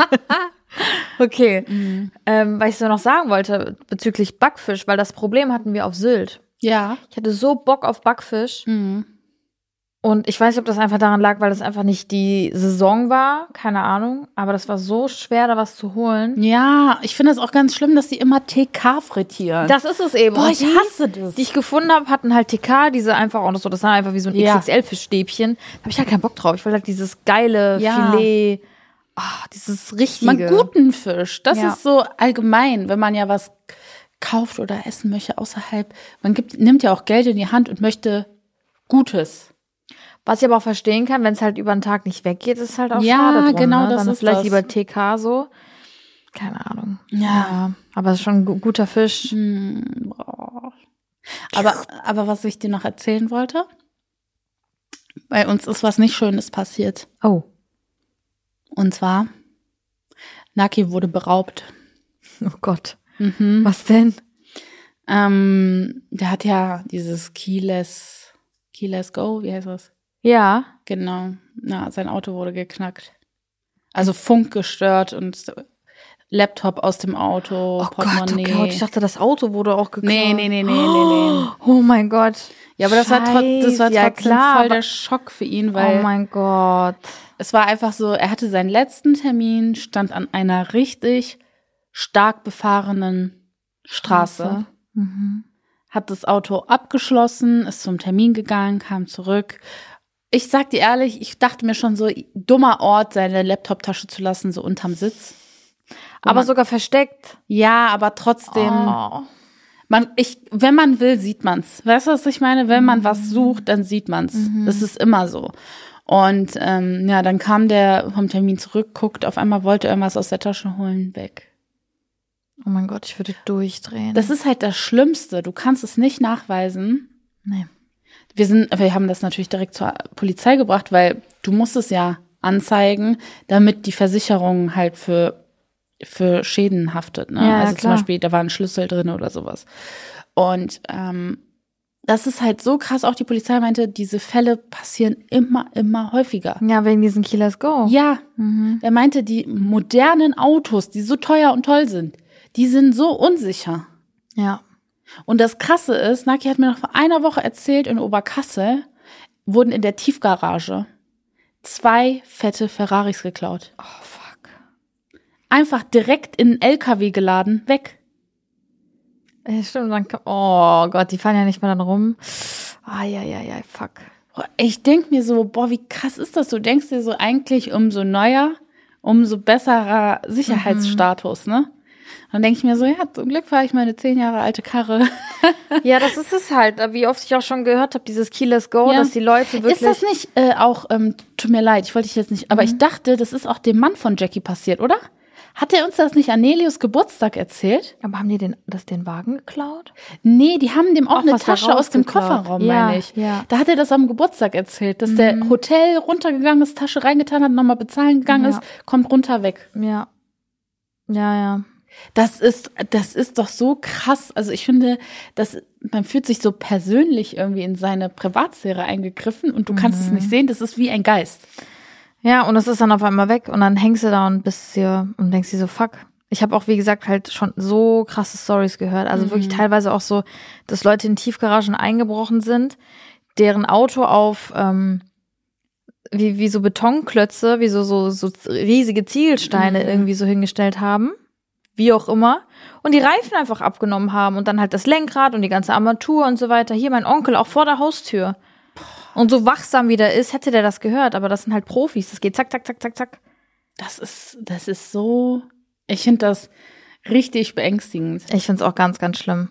S2: Okay.
S1: Mhm.
S2: Ähm, was ich so noch sagen wollte bezüglich Backfisch, weil das Problem hatten wir auf Sylt.
S1: Ja.
S2: Ich hatte so Bock auf Backfisch.
S1: Mhm.
S2: Und ich weiß nicht, ob das einfach daran lag, weil das einfach nicht die Saison war. Keine Ahnung. Aber das war so schwer, da was zu holen.
S1: Ja, ich finde es auch ganz schlimm, dass die immer T K frittieren.
S2: Das ist es eben.
S1: Boah,
S2: Und
S1: ich
S2: die,
S1: hasse das.
S2: die ich gefunden habe, hatten halt T K, diese einfach auch so, das war einfach wie so ein
S1: Ja.
S2: X X L-Fischstäbchen. Da habe ich halt keinen Bock drauf. Ich will halt dieses geile
S1: Ja.
S2: Filet, ah, dieses richtige.
S1: Man guten Fisch. Das
S2: Ja.
S1: ist so allgemein, wenn man ja was kauft oder essen möchte außerhalb. Man gibt, nimmt ja auch Geld in die Hand und möchte Gutes.
S2: Was ich aber auch verstehen kann, wenn es halt über den Tag nicht weggeht, ist halt auch
S1: Ja,
S2: schade drum,
S1: genau,
S2: ne?
S1: das
S2: Dann
S1: ist
S2: vielleicht
S1: das.
S2: lieber T K so. Keine Ahnung.
S1: Ja.
S2: Aber es ist schon ein gu- guter Fisch.
S1: Hm, boah. Aber, aber was ich dir noch erzählen wollte, bei uns ist was nicht Schönes passiert.
S2: Oh.
S1: Und zwar, Naki wurde beraubt.
S2: Oh Gott.
S1: Mhm.
S2: Was denn?
S1: Ähm, der hat ja dieses Keyless, Keyless Go, wie heißt das?
S2: Ja.
S1: Genau. Na, sein Auto wurde geknackt. Also Funk gestört und Laptop aus dem Auto,
S2: Oh Gott, oh
S1: Portemonnaie.
S2: Gott. Ich dachte, das Auto wurde auch geklaut.
S1: Nee, nee, nee, nee, nee, nee.
S2: Oh mein Gott.
S1: Ja, aber das war, trot- das war
S2: Scheiße. Ja,
S1: trotzdem
S2: klar,
S1: voll
S2: aber-
S1: der Schock für ihn, weil
S2: Oh mein Gott.
S1: es war einfach so, er hatte seinen letzten Termin, stand an einer richtig stark befahrenen Straße,
S2: Mhm.
S1: hat das Auto abgeschlossen, ist zum Termin gegangen, kam zurück. Ich sag dir ehrlich, ich dachte mir schon so, dummer Ort, seine Laptoptasche zu lassen, so unterm Sitz.
S2: Aber
S1: man-
S2: sogar versteckt.
S1: Ja, aber trotzdem,
S2: Oh.
S1: man, ich, wenn man will, sieht man's. Weißt du, was ich meine? Wenn man was sucht, dann sieht man's. Das ist immer so. Und ähm, ja, dann kam der vom Termin zurück, guckt, auf einmal wollte irgendwas aus der Tasche holen, weg.
S2: Oh mein Gott, ich würde durchdrehen.
S1: Das ist halt das Schlimmste. Du kannst es nicht nachweisen.
S2: Nee.
S1: Wir sind, wir haben das natürlich direkt zur Polizei gebracht, weil du musst es ja anzeigen, damit die Versicherung halt für, für Schäden haftet. Ne?
S2: Ja,
S1: also
S2: klar.
S1: zum Beispiel, da war ein Schlüssel drin oder sowas. Und ähm, das ist halt so krass. Auch die Polizei meinte, diese Fälle passieren immer, immer häufiger.
S2: Ja, wegen diesen Key Let's Go.
S1: Ja,
S2: Mhm.
S1: er meinte, die modernen Autos, die so teuer und toll sind, die sind so unsicher.
S2: Ja.
S1: Und das Krasse ist, Naki hat mir noch vor einer Woche erzählt, in Oberkassel wurden in der Tiefgarage zwei fette Ferraris geklaut.
S2: Oh, fuck.
S1: Einfach direkt in einen L K W geladen, weg.
S2: Ja, stimmt, dann, oh Gott, die fahren ja nicht mehr dann rum. Ah, ja, ja, ja, fuck.
S1: Ich denk mir so, boah, wie krass ist das? Du denkst dir so, eigentlich umso neuer, umso besserer Sicherheitsstatus, mhm. ne? Dann denke ich mir so, ja, zum Glück fahre ich meine zehn Jahre alte Karre.
S2: Ja, das ist es halt, wie oft ich auch schon gehört habe, dieses Key Let's Go,
S1: Ja.
S2: dass die Leute wirklich...
S1: Ist das nicht äh, auch, ähm, tut mir leid, ich wollte dich jetzt nicht, aber
S2: Mhm.
S1: ich dachte, das ist auch dem Mann von Jackie passiert, oder? Hat er uns das nicht an Nelius Geburtstag erzählt?
S2: Aber haben die den, das den Wagen geklaut?
S1: Nee, die haben dem auch,
S2: Auch
S1: eine
S2: was da
S1: Tasche aus dem
S2: rausgeklaut.
S1: Kofferraum,
S2: Ja,
S1: meine ich.
S2: ja.
S1: Da hat er das am Geburtstag erzählt, dass
S2: Mhm.
S1: der Hotel runtergegangen ist, Tasche reingetan hat, nochmal bezahlen gegangen
S2: Ja.
S1: ist, kommt runter, weg.
S2: Ja. Ja, ja.
S1: Das ist, das ist doch so krass. Also ich finde, das, man fühlt sich so persönlich irgendwie in seine Privatsphäre eingegriffen und du kannst
S2: Mhm.
S1: es nicht sehen. Das ist wie ein Geist.
S2: Ja, und es ist dann auf einmal weg und dann hängst du da und bist dir und denkst dir so, fuck. Ich habe auch, wie gesagt, halt schon so krasse Stories gehört. Also
S1: Mhm.
S2: wirklich teilweise auch so, dass Leute in Tiefgaragen eingebrochen sind, deren Auto auf ähm, wie, wie so Betonklötze, wie so, so, so riesige Ziegelsteine
S1: Mhm.
S2: irgendwie so hingestellt haben. Wie auch immer. Und die Reifen einfach abgenommen haben und dann halt das Lenkrad und die ganze Armatur und so weiter. Hier mein Onkel auch vor der Haustür. Und so wachsam wie der ist, hätte der das gehört. Aber das sind halt Profis. Das geht zack, zack, zack, zack, zack.
S1: Das ist, das ist so, ich finde das richtig beängstigend.
S2: Ich find's auch ganz, ganz schlimm.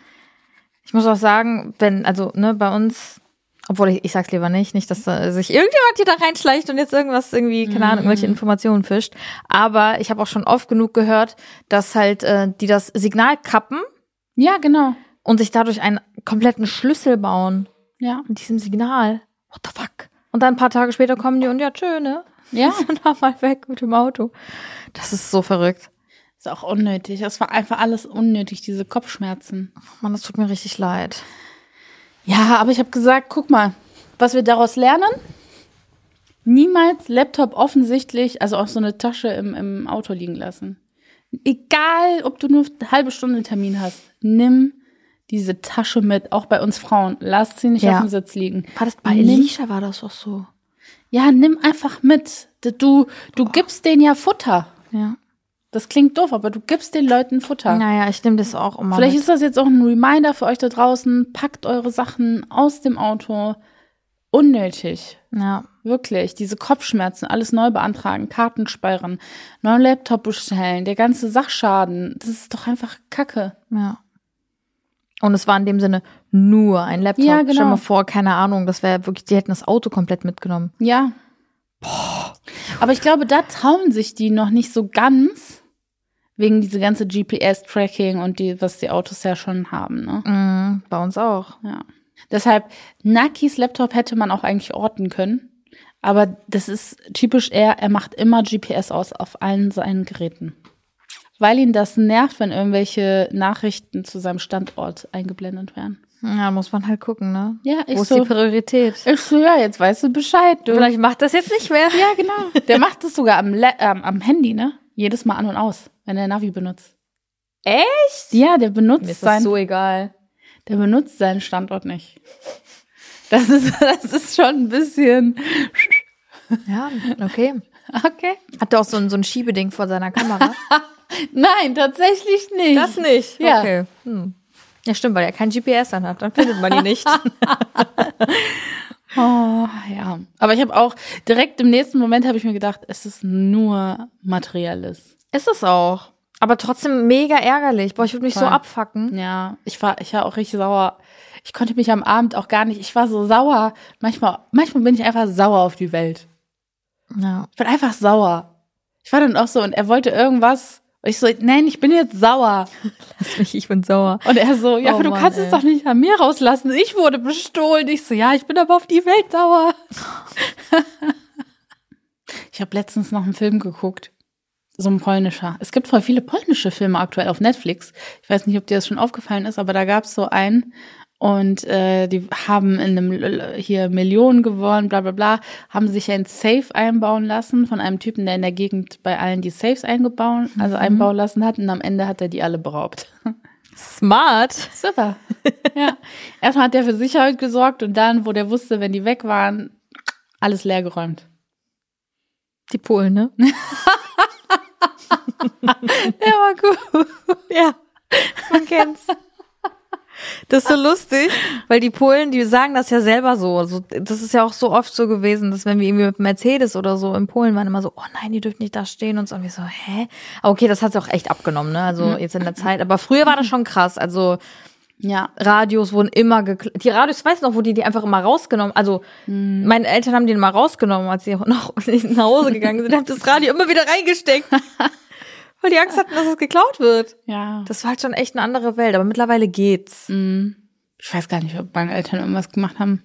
S2: Ich muss auch sagen, wenn, also, ne, bei uns, obwohl ich, ich sag's lieber nicht, nicht, dass da sich irgendjemand hier da reinschleicht und jetzt irgendwas irgendwie, keine Ahnung, irgendwelche Informationen fischt. Aber ich habe auch schon oft genug gehört, dass halt äh, die das Signal kappen
S1: Ja, genau.
S2: und sich dadurch einen kompletten Schlüssel bauen
S1: Ja.
S2: mit diesem Signal. What the fuck? Und dann ein paar Tage später kommen die und ja, tschö, ne?
S1: Ja.
S2: Sind da mal weg mit dem Auto. Das ist so verrückt.
S1: Ist auch unnötig. Es war einfach alles unnötig, diese Kopfschmerzen.
S2: Mann, das tut mir richtig leid.
S1: Ja, aber ich habe gesagt, guck mal, was wir daraus lernen. Niemals Laptop offensichtlich, also auch so eine Tasche im, im Auto liegen lassen. Egal, ob du nur eine halbe Stunde Termin hast, nimm diese Tasche mit, auch bei uns Frauen. Lass sie nicht
S2: Ja.
S1: auf dem Sitz liegen.
S2: War das bei
S1: Nimm-
S2: Elisha war das doch so.
S1: Ja, nimm einfach mit. Du, du gibst denen ja Futter.
S2: Ja.
S1: Das klingt doof, aber du gibst den Leuten Futter.
S2: Naja, ich nehme das auch immer
S1: Vielleicht
S2: mit.
S1: ist das jetzt auch ein Reminder für euch da draußen. Packt eure Sachen aus dem Auto. Unnötig.
S2: Ja.
S1: Wirklich. Diese Kopfschmerzen, alles neu beantragen, Karten speichern, neuen Laptop bestellen, der ganze Sachschaden. Das ist doch einfach Kacke.
S2: Ja. Und es war in dem Sinne nur ein Laptop.
S1: Ja, genau.
S2: Stell dir mal vor, keine Ahnung, das wäre wirklich, die hätten das Auto komplett mitgenommen.
S1: Ja. Aber ich glaube, da trauen sich die noch nicht so ganz, wegen diese ganze G P S-Tracking und die, was die Autos ja schon haben, ne?
S2: Mhm, bei uns auch.
S1: Ja. Deshalb, Nakis Laptop hätte man auch eigentlich orten können. Aber das ist typisch er, er macht immer G P S aus auf allen seinen Geräten. Weil ihn das nervt, wenn irgendwelche Nachrichten zu seinem Standort eingeblendet werden.
S2: Ja, muss man halt gucken, ne?
S1: Ja, ich
S2: Wo ist
S1: so,
S2: die Priorität?
S1: ich so, ja, jetzt weißt du Bescheid, du.
S2: Vielleicht macht das jetzt nicht mehr.
S1: Ja, genau. Der macht das sogar am, Le- ähm, am Handy, ne? Jedes Mal an und aus, wenn er Navi benutzt.
S2: Echt?
S1: Ja, der benutzt
S2: Mir ist das
S1: sein,
S2: so egal.
S1: der benutzt seinen Standort nicht. Das ist, das ist schon ein bisschen,
S2: Ja, okay.
S1: okay.
S2: Hat er auch so ein, so ein Schiebeding vor seiner Kamera?
S1: Nein, tatsächlich nicht.
S2: Das nicht?
S1: Ja.
S2: Okay. Hm. Ja, stimmt, weil er kein G P S dann hat. Dann findet man ihn nicht.
S1: Oh, ja. Aber ich habe auch, direkt im nächsten Moment habe ich mir gedacht, es ist nur Materielles.
S2: Ist es auch. Aber trotzdem mega ärgerlich. Boah, ich würde mich
S1: Voll.
S2: so abfacken.
S1: Ja, ich war, ich war auch richtig sauer. Ich konnte mich am Abend auch gar nicht, ich war so sauer. Manchmal, manchmal bin ich einfach sauer auf die Welt.
S2: Ja.
S1: Ich bin einfach sauer. Ich war dann auch so, und er wollte irgendwas. Und ich so, nein, ich bin jetzt sauer.
S2: Lass mich, ich bin sauer.
S1: Und er so, ja,
S2: Oh
S1: aber du
S2: Mann,
S1: kannst
S2: ey.
S1: es doch nicht an mir rauslassen. Ich wurde bestohlen. Ich so, ja, ich bin aber auf die Welt sauer. Ich habe letztens noch einen Film geguckt. So ein polnischer. Es gibt voll viele polnische Filme aktuell auf Netflix. Ich weiß nicht, ob dir das schon aufgefallen ist, aber da gab es so einen. Und äh, die haben in einem hier Millionen gewonnen, bla bla bla, haben sich ein Safe einbauen lassen von einem Typen, der in der Gegend bei allen die Safes eingebaut, also einbauen lassen hat, und am Ende hat er die alle beraubt.
S2: Smart.
S1: Super. Ja. Erstmal hat er für Sicherheit gesorgt und dann, wo der wusste, wenn die weg waren, alles leergeräumt.
S2: Die Polen, ne?
S1: Der war gut.
S2: Ja, man kennt's. Das ist so lustig, weil die Polen, die sagen das ja selber so. so. Das ist ja auch so oft so gewesen, dass wenn wir irgendwie mit Mercedes oder so in Polen waren, immer so, oh nein, die dürfen nicht da stehen und so. Und wir so, hä? Aber okay, das hat sich auch echt abgenommen, ne? Also jetzt in der Zeit. Aber früher war das schon krass. Also
S1: Ja.
S2: Radios wurden immer geklaut. Die Radios, weißt du noch, wo die die einfach immer rausgenommen, also hm. meine Eltern haben die immer rausgenommen, als sie nach, nach Hause gegangen sind, haben das Radio immer wieder reingesteckt. Weil die Angst hatten, dass es geklaut wird.
S1: Ja.
S2: Das war halt schon echt eine andere Welt, aber mittlerweile geht's.
S1: Ich weiß gar nicht, ob meine Eltern irgendwas gemacht haben.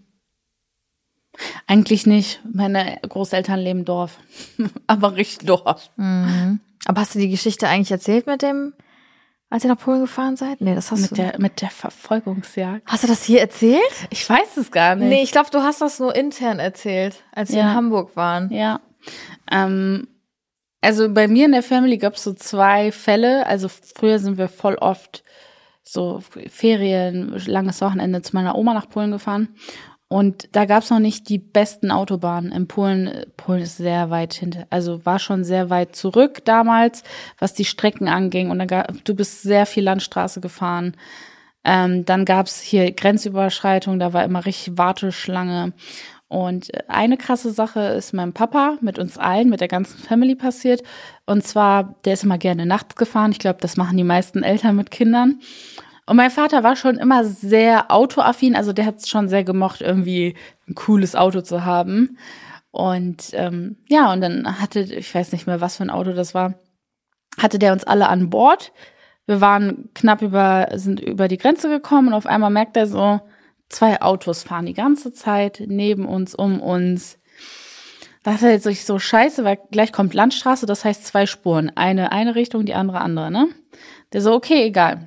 S1: Eigentlich nicht. Meine Großeltern leben im Dorf. Aber richtig Dorf.
S2: Mhm. Aber hast du die Geschichte eigentlich erzählt mit dem, als ihr nach Polen gefahren seid? Nee, das hast
S1: Mit
S2: du.
S1: der, mit der Verfolgungsjagd.
S2: Hast du das hier erzählt?
S1: Ich weiß es gar nicht.
S2: Nee, ich glaube, du hast das nur intern erzählt, als wir
S1: Ja.
S2: in Hamburg waren.
S1: Ja. Ähm, also bei mir in der Family gab es so zwei Fälle. Also früher sind wir voll oft so Ferien, langes Wochenende zu meiner Oma nach Polen gefahren. Und da gab es noch nicht die besten Autobahnen. In Polen, Polen ist sehr weit hinter, also war schon sehr weit zurück damals, was die Strecken anging. Und dann gab, du bist sehr viel Landstraße gefahren. Ähm, dann gab es hier Grenzüberschreitung, da war immer richtig Warteschlange. Und eine krasse Sache ist meinem Papa mit uns allen, mit der ganzen Family passiert. Und zwar, der ist immer gerne nachts gefahren. Ich glaube, das machen die meisten Eltern mit Kindern. Und mein Vater war schon immer sehr autoaffin. Also der hat es schon sehr gemocht, irgendwie ein cooles Auto zu haben. Und ähm, ja, und dann hatte, ich weiß nicht mehr, was für ein Auto das war, hatte der uns alle an Bord. Wir waren knapp über, sind über die Grenze gekommen und auf einmal merkt er so, zwei Autos fahren die ganze Zeit neben uns, um uns. Das ist jetzt so, so scheiße, weil gleich kommt Landstraße, das heißt zwei Spuren. Eine eine Richtung, die andere andere, ne? Der so, okay, egal.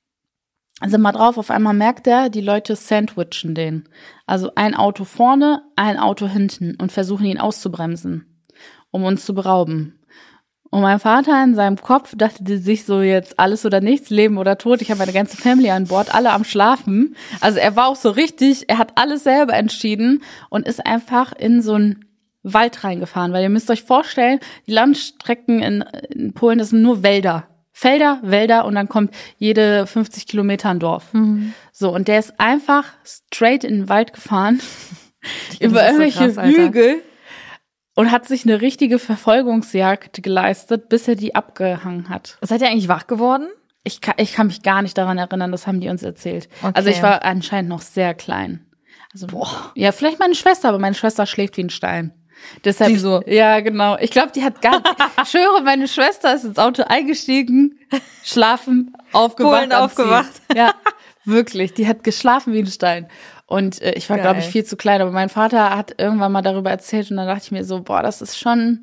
S1: Also mal drauf, auf einmal merkt er, die Leute sandwichen den. Also ein Auto vorne, ein Auto hinten und versuchen ihn auszubremsen, um uns zu berauben. Und mein Vater in seinem Kopf dachte sich so jetzt alles oder nichts, Leben oder Tod. Ich habe meine ganze Family an Bord, alle am Schlafen. Also er war auch so richtig, er hat alles selber entschieden und ist einfach in so einen Wald reingefahren. Weil ihr müsst euch vorstellen, die Landstrecken in, in Polen, das sind nur Wälder. Felder, Wälder und dann kommt jede fünfzig Kilometer ein Dorf. Mhm. So, und der ist einfach straight in den Wald gefahren, über irgendwelche so krass, Hügel. Und hat sich eine richtige Verfolgungsjagd geleistet, bis er die abgehangen hat.
S2: Seid ihr eigentlich wach geworden?
S1: Ich kann, ich kann mich gar nicht daran erinnern, das haben die uns erzählt. Okay. Also ich war anscheinend noch sehr klein. Also boah. Ja, vielleicht meine Schwester, aber meine Schwester schläft wie ein Stein. Deshalb,
S2: die so.
S1: Ja, genau. Ich glaube, die hat gar ich schwöre, meine Schwester ist ins Auto eingestiegen, schlafen, aufgewacht.
S2: Polen aufgewacht.
S1: Ja, wirklich. Die hat geschlafen wie ein Stein. Und äh, ich war, glaube ich, viel zu klein. Aber mein Vater hat irgendwann mal darüber erzählt und dann dachte ich mir so, boah, das ist schon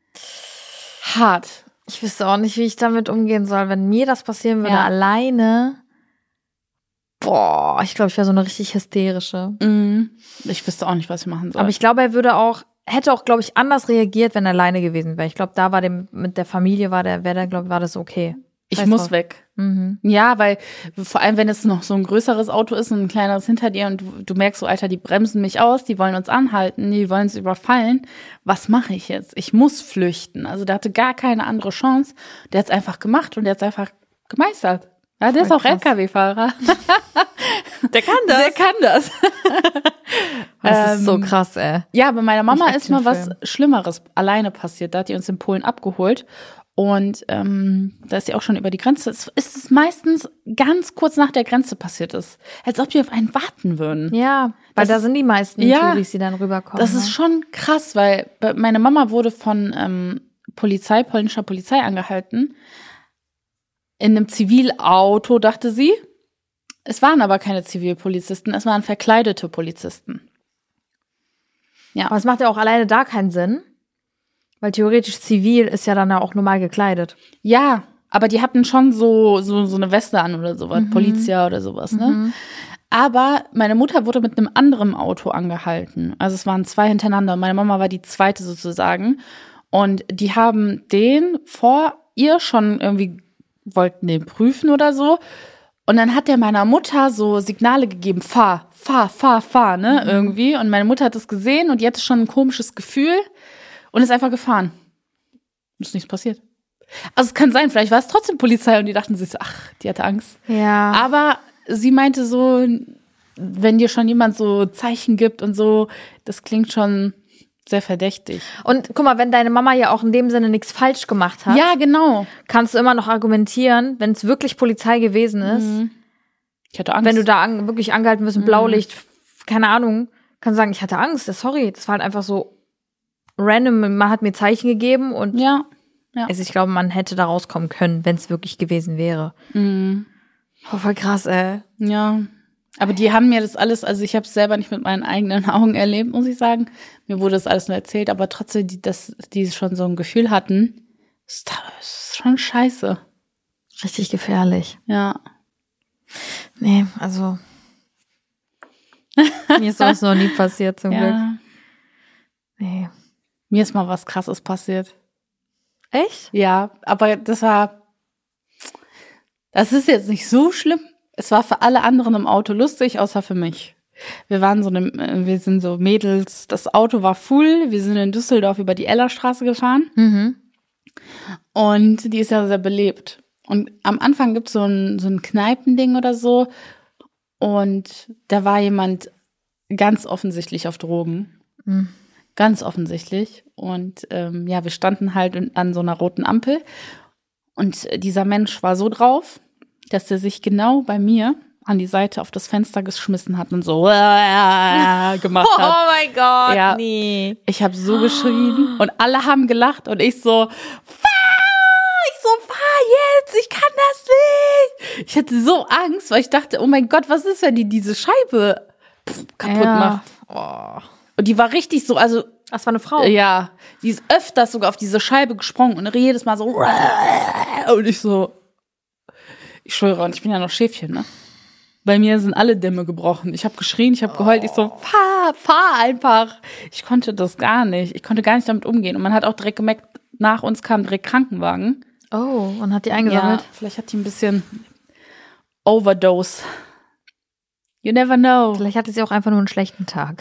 S1: hart.
S2: Ich wüsste auch nicht, wie ich damit umgehen soll, wenn mir das passieren würde,
S1: ja.
S2: alleine. Boah, ich glaube, ich wäre so eine richtig hysterische.
S1: Mhm. Ich wüsste auch nicht, was ich machen soll.
S2: Aber ich glaube, er würde auch, hätte auch, glaube ich, anders reagiert, wenn er alleine gewesen wäre. Ich glaube, da war dem, mit der Familie war der, wäre der, glaube ich, war das okay.
S1: Ich Weiß muss drauf. weg.
S2: Mhm.
S1: Ja, weil vor allem, wenn es noch so ein größeres Auto ist und ein kleineres hinter dir und du, du merkst so, Alter, die bremsen mich aus, die wollen uns anhalten, die wollen uns überfallen. Was mache ich jetzt? Ich muss flüchten. Also der hatte gar keine andere Chance. Der hat es einfach gemacht und der hat es einfach gemeistert. Ja, der Voll ist auch L K W-Fahrer.
S2: Der kann das.
S1: Der kann das.
S2: Das
S1: ähm,
S2: ist so krass, ey.
S1: Ja, bei meiner Mama ist mal was Schlimmeres alleine passiert. Da hat die uns in Polen abgeholt. Und ähm, da ist sie auch schon über die Grenze. Es ist meistens ganz kurz nach der Grenze passiert ist. Als ob die auf einen warten würden.
S2: Ja, weil
S1: das,
S2: da sind die meisten
S1: ja,
S2: Touris, die dann rüberkommen.
S1: Das
S2: ne?
S1: ist schon krass, weil meine Mama wurde von ähm, Polizei, polnischer Polizei angehalten. In einem Zivilauto, dachte sie. Es waren aber keine Zivilpolizisten, es waren verkleidete Polizisten. Ja.
S2: Aber es macht ja auch alleine da keinen Sinn. Weil theoretisch zivil ist ja dann ja auch normal gekleidet.
S1: Ja, aber die hatten schon so so so eine Weste an oder sowas, mhm. Polizia oder sowas, ne?
S2: Mhm.
S1: Aber meine Mutter wurde mit einem anderen Auto angehalten. Also es waren zwei hintereinander. Meine Mama war die zweite sozusagen. Und die haben den vor ihr schon irgendwie, wollten den prüfen oder so. Und dann hat der meiner Mutter so Signale gegeben, fahr, fahr, fahr, fahr, ne, mhm. irgendwie. Und meine Mutter hat das gesehen und die hatte schon ein komisches Gefühl. Und ist einfach gefahren. Ist nichts passiert. Also es kann sein, vielleicht war es trotzdem Polizei und die dachten sich so, ach, die hatte Angst.
S2: Ja.
S1: Aber sie meinte so, wenn dir schon jemand so Zeichen gibt und so, das klingt schon sehr verdächtig.
S2: Und guck mal, wenn deine Mama ja auch in dem Sinne nichts falsch gemacht hat.
S1: Ja, genau.
S2: Kannst du immer noch argumentieren, wenn es wirklich Polizei gewesen ist.
S1: Mhm. Ich hatte Angst.
S2: Wenn du da an, wirklich angehalten wirst, ein
S1: mhm.
S2: Blaulicht, keine Ahnung, kannst du sagen, ich hatte Angst, sorry, das war halt einfach so random, man hat mir Zeichen gegeben und
S1: ja, ja.
S2: Also ich glaube, man hätte da rauskommen können, wenn es wirklich gewesen wäre.
S1: Mhm.
S2: Oh, voll krass, ey.
S1: Ja, aber die haben mir das alles, also ich habe es selber nicht mit meinen eigenen Augen erlebt, muss ich sagen. Mir wurde das alles nur erzählt, aber trotzdem, die, dass die schon so ein Gefühl hatten, ist, ist schon scheiße.
S2: Richtig gefährlich.
S1: Ja.
S2: Nee, also mir ist sowas noch nie passiert, zum
S1: ja.
S2: Glück. Nee.
S1: Mir ist mal was Krasses passiert.
S2: Echt?
S1: Ja, aber das war, das ist jetzt nicht so schlimm. Es war für alle anderen im Auto lustig, außer für mich. Wir waren so eine, wir sind so Mädels, das Auto war full, wir sind in Düsseldorf über die Ellerstraße gefahren.
S2: Mhm.
S1: Und die ist ja sehr belebt. Und am Anfang gibt's so ein, so ein Kneipending oder so. Und da war jemand ganz offensichtlich auf Drogen.
S2: Mhm.
S1: Ganz offensichtlich. Und ähm, ja, wir standen halt an so einer roten Ampel. Und dieser Mensch war so drauf, dass er sich genau bei mir an die Seite auf das Fenster geschmissen hat und so gemacht hat.
S2: Oh mein Gott,
S1: ja,
S2: nee.
S1: Ich habe so geschrien und alle haben gelacht und ich so, fahr! Ich so, fahr jetzt! Ich kann das nicht! Ich hatte so Angst, weil ich dachte, oh mein Gott, was ist, wenn die diese Scheibe kaputt
S2: ja.
S1: macht?
S2: Oh.
S1: Und die war richtig so, also
S2: das war eine Frau.
S1: Ja, die ist öfters sogar auf diese Scheibe gesprungen und jedes Mal so und ich so, ich schwöre, und ich bin ja noch Schäfchen, ne? Bei mir sind alle Dämme gebrochen. Ich habe geschrien, ich habe geheult, ich so, fahr, fahr einfach. Ich konnte das gar nicht. Ich konnte gar nicht damit umgehen. Und man hat auch direkt gemerkt, nach uns kam direkt Krankenwagen.
S2: Oh, und hat die eingesammelt?
S1: Ja, vielleicht hat die ein bisschen Overdose. You never know.
S2: Vielleicht hatte sie auch einfach nur einen schlechten Tag.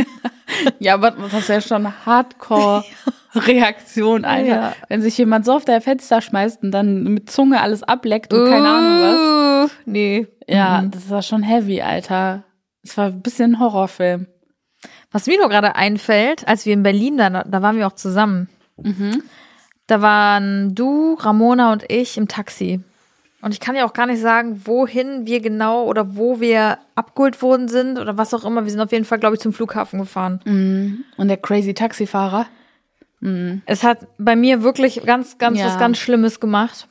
S1: Ja, aber das wäre schon eine Hardcore-Reaktion, Alter. Ja. Wenn sich jemand so auf der Fenster schmeißt und dann mit Zunge alles ableckt und uh, keine Ahnung was.
S2: Nee.
S1: Ja,
S2: mhm.
S1: das war schon heavy, Alter. Es war ein bisschen ein Horrorfilm.
S2: Was mir nur gerade einfällt, als wir in Berlin, da, da waren wir auch zusammen.
S1: Mhm.
S2: Da waren du, Ramona und ich im Taxi. Und ich kann ja auch gar nicht sagen, wohin wir genau oder wo wir abgeholt worden sind oder was auch immer. Wir sind auf jeden Fall, glaube ich, zum Flughafen gefahren.
S1: Mhm. Und der crazy Taxifahrer? Mhm.
S2: Es hat bei mir wirklich ganz, ganz ja. was ganz Schlimmes gemacht.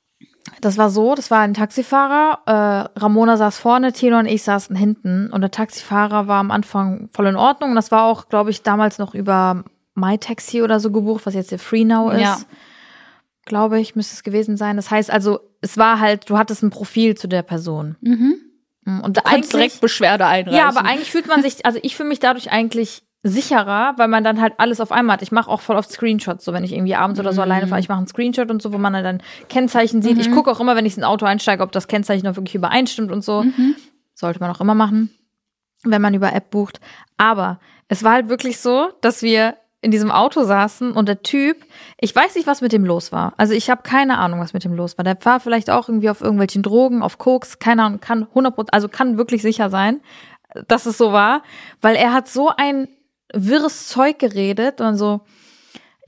S2: Das war so, das war ein Taxifahrer. Äh, Ramona saß vorne, Tino und ich saßen hinten. Und der Taxifahrer war am Anfang voll in Ordnung. Und das war auch, glaube ich, damals noch über MyTaxi oder so gebucht, was jetzt der FreeNow ist. Ja. Glaube ich, müsste es gewesen sein. Das heißt also, es war halt, du hattest ein Profil zu der Person.
S1: Mhm.
S2: Und
S1: du kannst direkt Beschwerde einreichen.
S2: Ja, aber eigentlich fühlt man sich, also ich fühle mich dadurch eigentlich sicherer, weil man dann halt alles auf einmal hat. Ich mache auch voll oft Screenshots, so wenn ich irgendwie abends oder so mhm. alleine fahre, ich mache einen Screenshot und so, wo man dann Kennzeichen sieht. Mhm. Ich gucke auch immer, wenn ich ins Auto einsteige, ob das Kennzeichen noch wirklich übereinstimmt und so.
S1: Mhm.
S2: Sollte man auch immer machen, wenn man über App bucht. Aber es war halt wirklich so, dass wir in diesem Auto saßen und der Typ, ich weiß nicht, was mit dem los war. Also ich habe keine Ahnung, was mit dem los war. Der war vielleicht auch irgendwie auf irgendwelchen Drogen, auf Koks, keine Ahnung, kann hundert Prozent, also kann wirklich sicher sein, dass es so war, weil er hat so ein wirres Zeug geredet und so,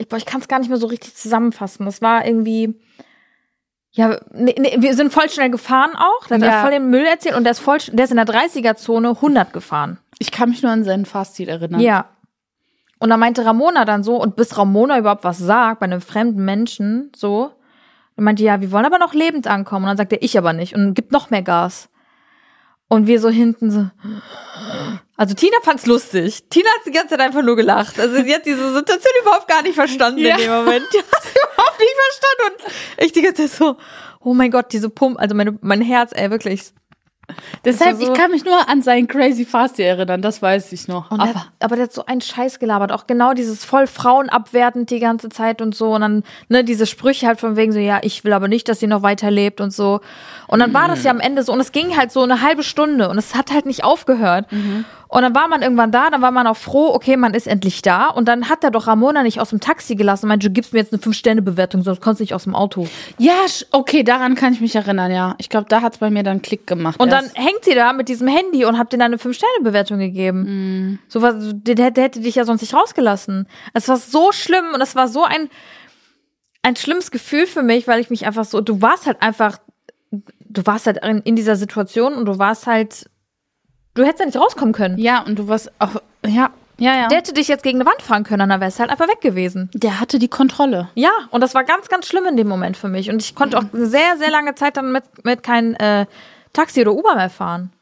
S2: ich, boah, ich kann es gar nicht mehr so richtig zusammenfassen. Das war irgendwie, ja, nee, nee, wir sind voll schnell gefahren auch. Der hat
S1: Ja.
S2: voll den Müll erzählt und der ist voll, der ist in der dreißiger-Zone hundert gefahren.
S1: Ich kann mich nur an seinen Fahrstil erinnern.
S2: Ja. Und da meinte Ramona dann so, und bis Ramona überhaupt was sagt, bei einem fremden Menschen, so, dann meinte, ja, wir wollen aber noch lebend ankommen. Und dann sagt er, ich aber nicht. Und gibt noch mehr Gas. Und wir so hinten so, also Tina fand's lustig. Tina hat die ganze Zeit einfach nur gelacht. Also sie hat diese Situation überhaupt gar nicht verstanden
S1: Ja.
S2: in dem Moment. Die hat sie überhaupt nicht verstanden. Und ich die ganze Zeit so, oh mein Gott, diese Pumpe, also meine, mein Herz, ey, wirklich.
S1: Deshalb,
S2: Das war so-
S1: ich kann mich nur an seinen crazy Fahrstil erinnern, das weiß ich noch.
S2: Und
S1: Aber
S2: der, aber der hat so einen Scheiß gelabert. Auch genau dieses voll frauenabwertend die ganze Zeit und so. Und dann, ne, diese Sprüche halt von wegen so, ja, ich will aber nicht, dass sie noch weiterlebt und so. Und dann war das ja am Ende so. Und es ging halt so eine halbe Stunde. Und es hat halt nicht aufgehört.
S1: Mhm.
S2: Und dann war man irgendwann da, dann war man auch froh, okay, man ist endlich da. Und dann hat er doch Ramona nicht aus dem Taxi gelassen und meinte, du gibst mir jetzt eine fünf-Sterne-Bewertung, sonst kommst du nicht aus dem Auto.
S1: ja, sch- okay, daran kann ich mich erinnern, ja. Ich glaube, da hat's bei mir dann Klick gemacht.
S2: Und dann
S1: erst.
S2: hängt sie da mit diesem Handy und habt dir dann eine fünf-Sterne-Bewertung gegeben.
S1: Mhm.
S2: So was, der, der, der hätte dich ja sonst nicht rausgelassen. Es war so schlimm und es war so ein, ein schlimmes Gefühl für mich, weil ich mich einfach so, du warst halt einfach, du warst halt in, in dieser Situation und du warst halt, du hättest ja nicht rauskommen können.
S1: Ja, und du warst auch, ja, ja, ja.
S2: Der hätte dich jetzt gegen eine Wand fahren können, dann wärst du halt einfach weg gewesen.
S1: Der hatte die Kontrolle.
S2: Ja, und das war ganz, ganz schlimm in dem Moment für mich. Und ich konnte auch sehr, sehr lange Zeit dann mit, mit kein äh, Taxi oder Uber mehr fahren.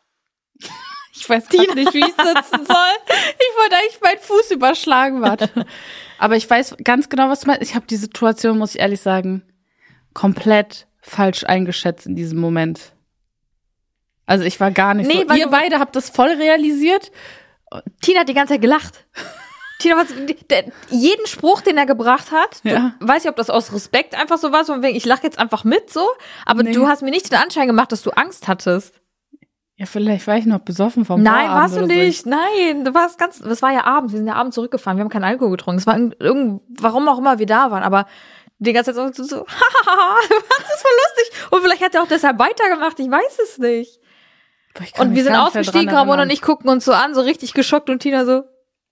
S1: Ich weiß grad nicht, wie ich sitzen soll. Ich wollte eigentlich meinen Fuß überschlagen, warte. Aber ich weiß ganz genau, was du meinst. Ich habe die Situation, muss ich ehrlich sagen, komplett falsch eingeschätzt in diesem Moment. Also ich war gar nicht
S2: Nee,
S1: so.
S2: weil
S1: Ihr
S2: du-
S1: beide habt das voll realisiert.
S2: Tina hat die ganze Zeit gelacht. Tina hat der, jeden Spruch, den er gebracht hat,
S1: Ja.
S2: du, weiß ich, ob das aus Respekt einfach so war, so von wegen, ich lache jetzt einfach mit so, aber
S1: Nee.
S2: du hast mir nicht den Anschein gemacht, dass du Angst hattest.
S1: Ja, vielleicht war ich noch besoffen vom
S2: Nein,
S1: Vorabend
S2: warst du
S1: oder so.
S2: nicht. Nein, du warst ganz, das war ja abends, wir sind ja abends zurückgefahren, wir haben keinen Alkohol getrunken. Es war irgend, irgend warum auch immer wir da waren, aber die ganze Zeit so, so hahaha, das ist voll lustig. Und vielleicht hat er auch deshalb weitergemacht, ich weiß es nicht.
S1: Boah, ich kann
S2: Und
S1: mich
S2: wir sind
S1: gar nicht mehr
S2: ausgestiegen,
S1: dran
S2: Ramona und
S1: erinnern.
S2: ich gucken uns so an, so richtig geschockt und Tina so,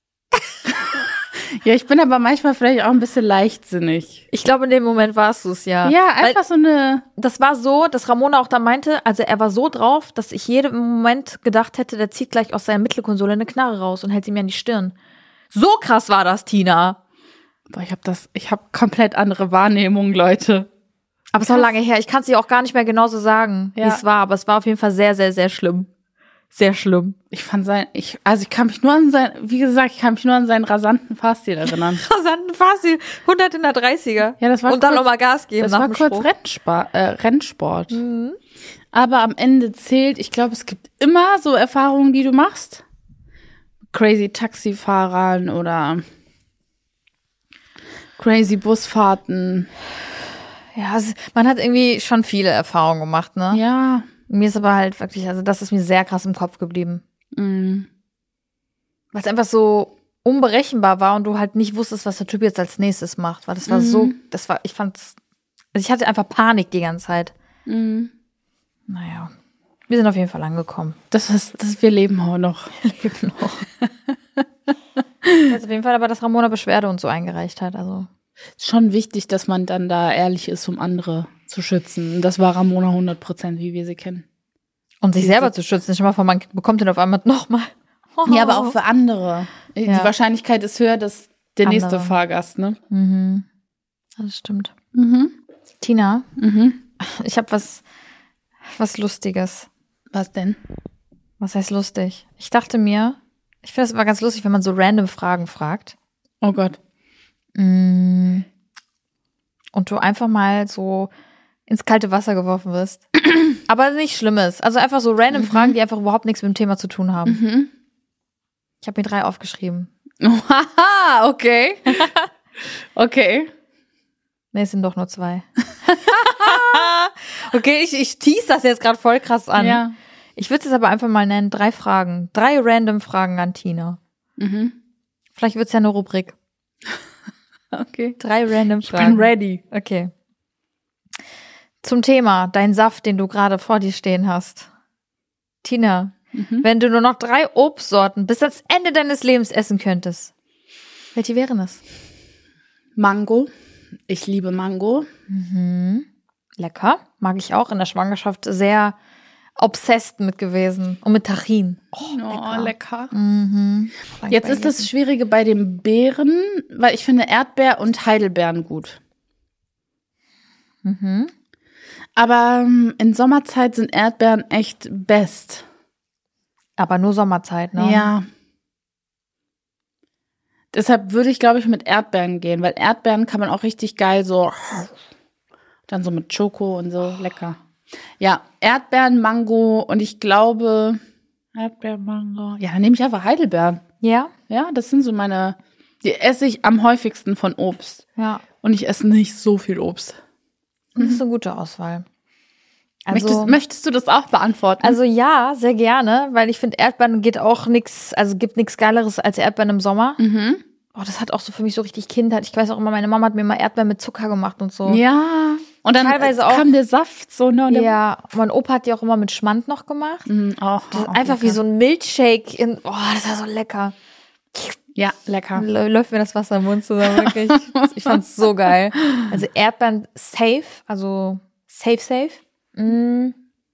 S1: Ja, ich bin aber manchmal vielleicht auch ein bisschen leichtsinnig.
S2: ich glaube, in dem Moment warst du es ja.
S1: Ja,
S2: Weil
S1: einfach so eine.
S2: das war so, dass Ramona auch da meinte, also er war so drauf, dass ich jeden Moment gedacht hätte, der zieht gleich aus seiner Mittelkonsole eine Knarre raus und hält sie mir an die Stirn. So krass war das, Tina.
S1: Boah, ich habe das, ich habe komplett andere Wahrnehmungen, Leute.
S2: Aber es war lange her. Ich kann es dir auch gar nicht mehr genauso sagen,
S1: Ja.
S2: wie es war. Aber es war auf jeden Fall sehr, sehr, sehr schlimm. Sehr schlimm.
S1: Ich fand sein, ich, also ich kann mich nur an sein, wie gesagt, ich kann mich nur an seinen rasanten Fahrstil erinnern.
S2: Rasanten Fahrstil, hundert in der dreißiger.
S1: Ja, das war
S2: Und dann
S1: kurz-
S2: nochmal Gas geben
S1: Das
S2: nach
S1: war
S2: dem
S1: kurz
S2: Spruch.
S1: Rennsport, äh, Rennsport.
S2: Mhm.
S1: Aber am Ende zählt, ich glaube, es gibt immer so Erfahrungen, die du machst. Crazy Taxifahrern oder crazy Busfahrten.
S2: Ja, es, man hat irgendwie schon viele Erfahrungen gemacht, ne?
S1: Ja.
S2: Mir ist aber halt wirklich, also das ist mir sehr krass im Kopf geblieben.
S1: Mm.
S2: Weil es einfach so unberechenbar war und du halt nicht wusstest, was der Typ jetzt als nächstes macht. Weil das war
S1: Mhm.
S2: so, das war, ich fand's, also ich hatte einfach Panik die ganze Zeit.
S1: Mm.
S2: Naja, wir sind auf jeden Fall angekommen.
S1: Das ist, das, wir leben auch noch.
S2: Leben noch. Jetzt auf jeden Fall aber, dass Ramona Beschwerde und so eingereicht hat, also.
S1: Schon wichtig, dass man dann da ehrlich ist, um andere zu schützen. Und das war Ramona hundert Prozent, wie wir sie kennen.
S2: Und sich selber zu schützen. Nicht mal von, man bekommt den auf einmal nochmal.
S1: Ja, aber auch für andere. Die
S2: Ja.
S1: Wahrscheinlichkeit ist höher, dass der
S2: Andere.
S1: nächste Fahrgast, ne?
S2: Mhm. Das stimmt.
S1: Mhm.
S2: Tina,
S1: Mhm.
S2: ich habe was, was Lustiges.
S1: Was denn?
S2: Was heißt lustig? Ich dachte mir, ich finde es immer ganz lustig, wenn man so random Fragen fragt.
S1: Oh Gott.
S2: Mm. Und du einfach mal so ins kalte Wasser geworfen wirst. Aber nicht Schlimmes. Also einfach so random Fragen, die einfach überhaupt nichts mit dem Thema zu tun haben.
S1: Mhm.
S2: Ich habe mir drei aufgeschrieben.
S1: Haha, okay. Okay.
S2: Nee, es sind doch nur zwei. Okay, ich, ich tease das jetzt gerade voll krass an.
S1: Ja.
S2: Ich würde es aber einfach mal nennen, drei Fragen. Drei random Fragen an Tina.
S1: Mhm.
S2: Vielleicht wird es ja eine Rubrik.
S1: Okay.
S2: Drei random
S1: Ich
S2: Fragen.
S1: bin ready.
S2: Okay. Zum Thema, dein Saft, den du gerade vor dir stehen hast. Tina,
S1: Mhm.
S2: wenn du nur noch drei Obstsorten bis ans Ende deines Lebens essen könntest, welche wären es?
S1: Mango. Ich liebe Mango.
S2: Mhm. Lecker. Mag ich auch. In der Schwangerschaft sehr obsessed mit gewesen. Und mit Tahin.
S1: Oh, lecker. lecker.
S2: Mhm.
S1: Jetzt ist das Schwierige bei den Beeren, weil ich finde Erdbeer und Heidelbeeren gut.
S2: Mhm.
S1: Aber ähm, in Sommerzeit sind Erdbeeren echt best.
S2: Aber nur Sommerzeit, ne?
S1: Ja. Deshalb würde ich, glaube ich, mit Erdbeeren gehen, weil Erdbeeren kann man auch richtig geil so, dann so mit Schoko und so, lecker. Ja, Erdbeeren, Mango und ich glaube, Erdbeeren, Mango. Ja, dann nehme ich einfach Heidelbeeren.
S2: Ja?
S1: Ja, das sind so meine, die esse ich am häufigsten von Obst.
S2: Ja.
S1: Und ich esse nicht so viel Obst.
S2: Das ist eine gute Auswahl. Also,
S1: möchtest, möchtest du das auch beantworten?
S2: Also ja, sehr gerne, weil ich finde, Erdbeeren geht auch nix, also gibt nichts Geileres als Erdbeeren im Sommer.
S1: Mhm.
S2: Oh, das hat auch so für mich so richtig Kindheit. Ich weiß auch immer, meine Mama hat mir mal Erdbeeren mit Zucker gemacht und so.
S1: Ja. Und dann
S2: teilweise auch,
S1: kam der Saft so, ne? Und
S2: ja, mein Opa hat die auch immer mit Schmand noch gemacht.
S1: Mhm, auch,
S2: Das ist
S1: auch
S2: einfach
S1: lecker.
S2: wie so ein Milchshake. In, oh, das war so lecker.
S1: Ja, lecker.
S2: L- Läuft mir das Wasser im Mund zusammen, wirklich. Ich fand's so geil. Also Erdbeeren safe, also safe, safe. Mm.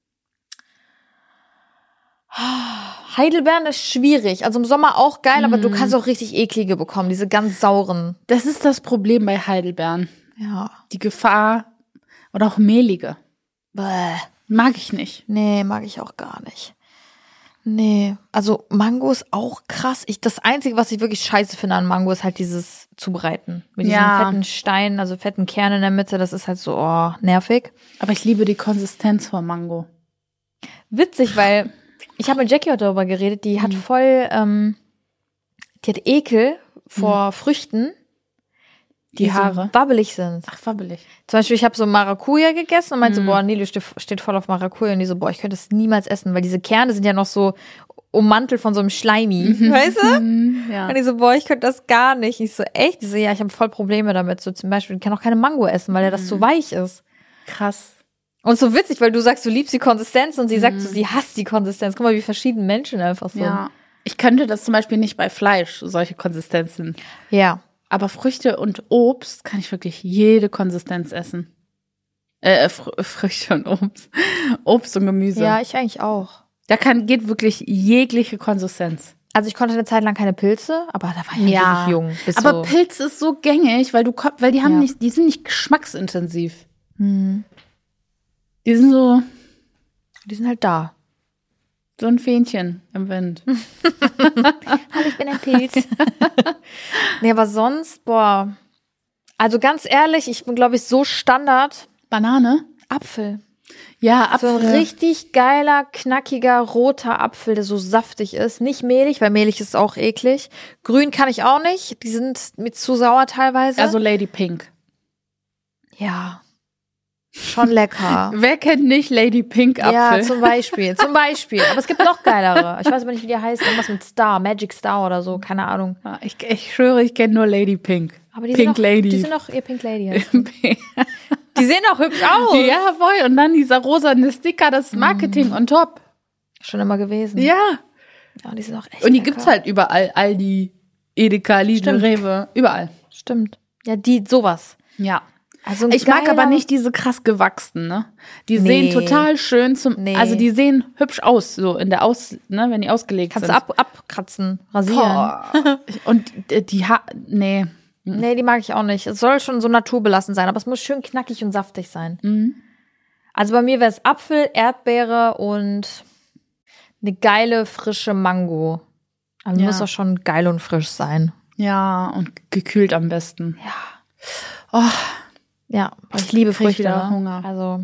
S2: Heidelbeeren ist schwierig. Also im Sommer auch geil, aber du kannst auch richtig eklige bekommen, diese ganz sauren.
S1: Das ist das Problem bei Heidelbeeren.
S2: Ja.
S1: Die Gefahr oder auch mehlige.
S2: Bäh.
S1: Mag ich nicht.
S2: Nee, mag ich auch gar nicht. Nee, also Mango ist auch krass. Ich, das Einzige, was ich wirklich scheiße finde an Mango, ist halt dieses Zubereiten. Mit diesen
S1: Ja.
S2: fetten Steinen, also fetten Kernen in der Mitte, das ist halt so, oh, nervig.
S1: Aber ich liebe die Konsistenz von Mango.
S2: Witzig, weil ich habe mit Jackie heute darüber geredet, die hat voll, ähm, die hat Ekel vor Früchten, die,
S1: Die Haare.
S2: so wabbelig sind.
S1: Ach, wabbelig.
S2: Zum Beispiel, ich habe so Maracuja gegessen und meinte so, boah, Nili steht, steht voll auf Maracuja. Und die so, boah, ich könnte es niemals essen, weil diese Kerne sind ja noch so ummantelt von so einem Schleimi, weißt du?
S1: Mhm, ja.
S2: Und die so, boah, ich könnte das gar nicht. Ich so, echt? Die so, ja, ich habe voll Probleme damit. So zum Beispiel, ich kann auch keine Mango essen, weil ja das zu weich ist.
S1: Krass.
S2: Und so witzig, weil du sagst, du liebst die Konsistenz und sie sagt so, sie hasst die Konsistenz. Guck mal, wie verschiedene Menschen einfach so.
S1: Ja. Ich könnte das zum Beispiel nicht bei Fleisch, solche Konsistenzen.
S2: Ja.
S1: Aber Früchte und Obst kann ich wirklich jede Konsistenz essen. Äh, Fr- Früchte und Obst. Obst und Gemüse.
S2: Ja, ich eigentlich auch.
S1: Da kann, geht wirklich jegliche Konsistenz.
S2: Also ich konnte eine Zeit lang keine Pilze, aber da war ich ja wirklich jung. Bis
S1: aber
S2: so.
S1: Pilz ist so gängig, weil du, ko- weil die haben
S2: Ja.
S1: nicht, die sind nicht geschmacksintensiv.
S2: Hm.
S1: Die sind so,
S2: Die sind halt da.
S1: so ein Fähnchen im Wind.
S2: Hallo, ich bin ein Pilz. Nee, aber sonst, boah. Also ganz ehrlich, ich bin, glaube ich, so Standard.
S1: Banane?
S2: Apfel.
S1: Ja,
S2: So
S1: Apfel.
S2: ein richtig geiler, knackiger, roter Apfel, der so saftig ist. Nicht mehlig, weil mehlig ist auch eklig. Grün kann ich auch nicht. Die sind mir zu sauer teilweise.
S1: Also Lady Pink.
S2: ja. Schon lecker.
S1: Wer kennt nicht Lady Pink Apfel?
S2: Ja, zum Beispiel. Zum Beispiel. Aber es gibt noch geilere. Ich weiß aber nicht, wie die heißen. Irgendwas mit Star, Magic Star oder so. Keine Ahnung.
S1: Ja, ich, ich schwöre, ich kenne nur Lady Pink.
S2: Aber die
S1: Pink
S2: sind auch,
S1: Lady.
S2: Die sind auch ihr Pink Lady. heißen. Die sehen auch hübsch aus.
S1: Ja, voll. Und dann dieser rosane Sticker, das Marketing on top.
S2: Schon immer gewesen.
S1: Ja.
S2: Ja, und die sind auch echt
S1: Und die
S2: lecker.
S1: gibt's halt überall. Aldi, Edeka, Lidl,
S2: Stimmt.
S1: Rewe. Überall.
S2: Stimmt. Ja, die, sowas.
S1: Ja.
S2: Also ein
S1: Ich mag
S2: geiler-
S1: aber nicht diese krass gewachsenen, ne? Die
S2: Nee.
S1: sehen total schön zum,
S2: Nee.
S1: also die sehen hübsch aus, so in der Aus, ne, wenn die ausgelegt
S2: Kannst du
S1: sind.
S2: ab, abkratzen, rasieren.
S1: Boah. Und äh, die ha nee.
S2: Nee, die mag ich auch nicht. Es soll schon so naturbelassen sein, aber es muss schön knackig und saftig sein.
S1: Mhm.
S2: Also bei mir wäre es Apfel, Erdbeere und eine geile, frische Mango. Also
S1: Ja.
S2: muss auch schon geil und frisch sein.
S1: Ja, und gekühlt am besten.
S2: Ja.
S1: Oh,
S2: Ja, aber ich liebe
S1: Krieg
S2: Früchte.
S1: wieder
S2: ne?
S1: Hunger.
S2: Also